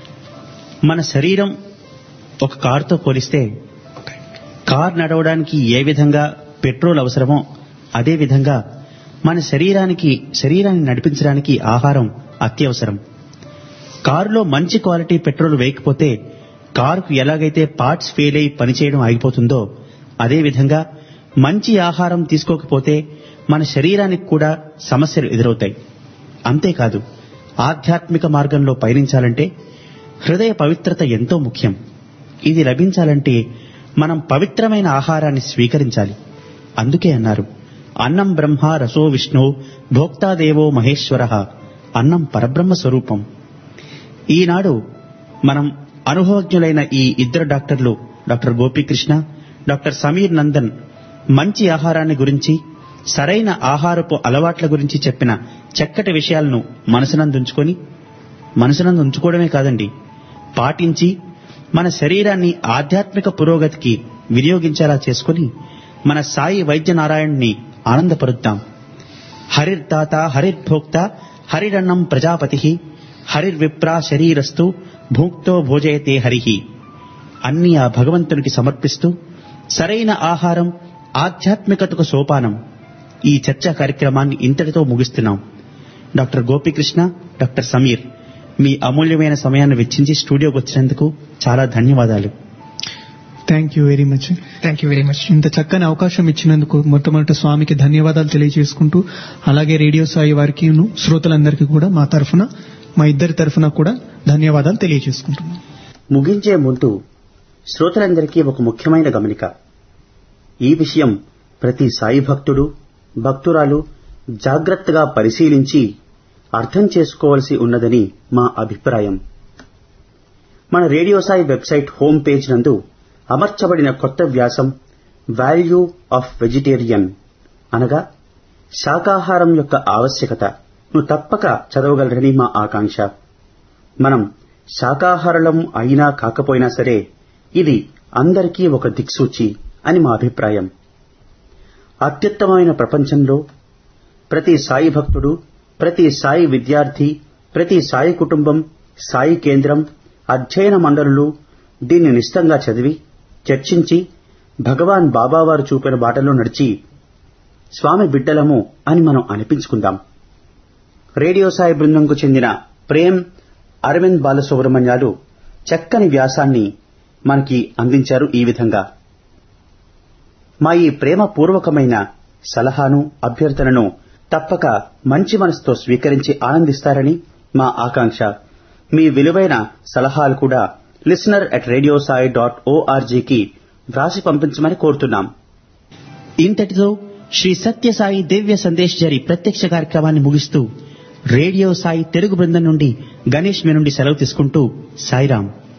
మన శరీరం ఒక కారుతో పోలిస్తే కార్ నడవడానికి ఏ విధంగా పెట్రోల్ అవసరమో అదే విధంగా మన శరీరానికి శరీరాన్ని నడిపించడానికి ఆహారం అత్యవసరం. కారులో మంచి క్వాలిటీ పెట్రోల్ వేయకపోతే కారుకు ఎలాగైతే పార్ట్స్ ఫెయిల్ అయి పనిచేయడం ఆగిపోతుందో అదేవిధంగా మంచి ఆహారం తీసుకోకపోతే మన శరీరానికి కూడా సమస్యలు ఎదురవుతాయి. అంతేకాదు, ఆధ్యాత్మిక మార్గంలో పయనించాలంటే హృదయ పవిత్రత ఎంతో ముఖ్యం. ఇది లభించాలంటే మనం పవిత్రమైన ఆహారాన్ని స్వీకరించాలి. అందుకే అన్నారు, అన్నం బ్రహ్మ రసో విష్ణు భోక్తాదేవో మహేశ్వర, అన్నం పరబ్రహ్మ స్వరూపం. ఈనాడు మనం అనుభవజ్ఞులైన ఈ ఇద్దరు డాక్టర్లు, డాక్టర్ గోపీకృష్ణ, డాక్టర్ సమీర్ నందన్ మంచి ఆహారాన్ని గురించి, సరైన ఆహారపు అలవాట్ల గురించి చెప్పిన చక్కటి విషయాలను మనసునందుంచుకొని, మనసునందుంచుకోవడమే కాదండి, పాటించి మన శరీరాన్ని ఆధ్యాత్మిక పురోగతికి వినియోగించేలా చేసుకుని మన సాయి వైద్యనారాయణ్ణి ఆనందపరుద్దాం. హరిర్దాత హరిర్భోక్త హరిరన్నం ప్రజాపతి హరిర్విప్రా శరీరస్తు భూక్తో భోజయతే హరిహి. అన్ని ఆ భగవంతునికి సమర్పిస్తూ సరైన ఆహారం ఆధ్యాత్మికతకు సోపానం. ఈ చర్చా కార్యక్రమాన్ని ఇంతటితో ముగిస్తున్నాం. డాక్టర్ గోపీకృష్ణ, డాక్టర్ సమీర్, మీ అమూల్యమైన సమయాన్ని వెచ్చించి స్టూడియోకి వచ్చినందుకు చాలా ధన్యవాదాలు. Thank you very much. Thank you very much. ఇంత చక్కని అవకాశం ఇచ్చినందుకు మొట్టమొదటి స్వామికి ధన్యవాదాలు తెలియజేసుకుంటూ, అలాగే రేడియో సాయి వారికి శ్రోతలందరికీ కూడా మా తరఫున, మా ఇద్దరి తరఫున కూడా ధన్యవాదాలు తెలియజేసుకుంటున్నాం. ముగించే ముందు శ్రోతలందరికీ ఒక ముఖ్యమైన గమనిక. ఈ విషయం ప్రతి సాయి భక్తుడు, భక్తురాలు జాగ్రత్తగా పరిశీలించి అర్థం చేసుకోవాల్సి ఉన్నదని మా అభిప్రాయం. మన radio Sai website home page నందు అమర్చబడిన కొత్త వ్యాసం వాల్యూ ఆఫ్ వెజిటేరియన్, అనగా శాకాహారం యొక్క ఆవశ్యకతను తప్పక చదవగలరని మా ఆకాంక్ష. మనం శాకాహారులం అయినా కాకపోయినా సరే ఇది అందరికీ ఒక దిక్సూచి అని మా అభిప్రాయం. అత్యుత్తమమైన ప్రపంచంలో ప్రతి సాయి భక్తుడు, ప్రతి సాయి విద్యార్థి, ప్రతి సాయి కుటుంబం, సాయి కేంద్రం, అధ్యయన మండలులు దీన్ని నిశ్చితంగా చదివి చర్చించి భగవాన్ బాబావారు చూపిన బాటలో నడిచి స్వామి బిడ్డలము అని మనం అనిపించుకుందాం. రేడియో సాయి బృందంకు చెందిన ప్రేమ్, అరవింద్ బాలసుబ్రహ్మణ్యాలు చక్కని వ్యాసాన్ని మనకి అందించారు. ఈ విధంగా, మా ఈ ప్రేమపూర్వకమైన సలహాను, అభ్యర్థనను తప్పక మంచి మనసుతో స్వీకరించి ఆనందిస్తారని మా ఆకాంక్ష. మీ విలువైన సలహాలు కూడా listener at radio Sai dot ఓఆర్జీకి వ్రాసి పంపించమని కోరుతున్నాం. ఇంతటితో శ్రీ సత్యసాయి దివ్య సందేశ్ జరి ప్రత్యక్ష కార్యక్రమాన్ని ముగిస్తూ రేడియో సాయి తెలుగు బృందం నుండి గణేష్ మీ నుండి సెలవు తీసుకుంటూ సాయిరాం.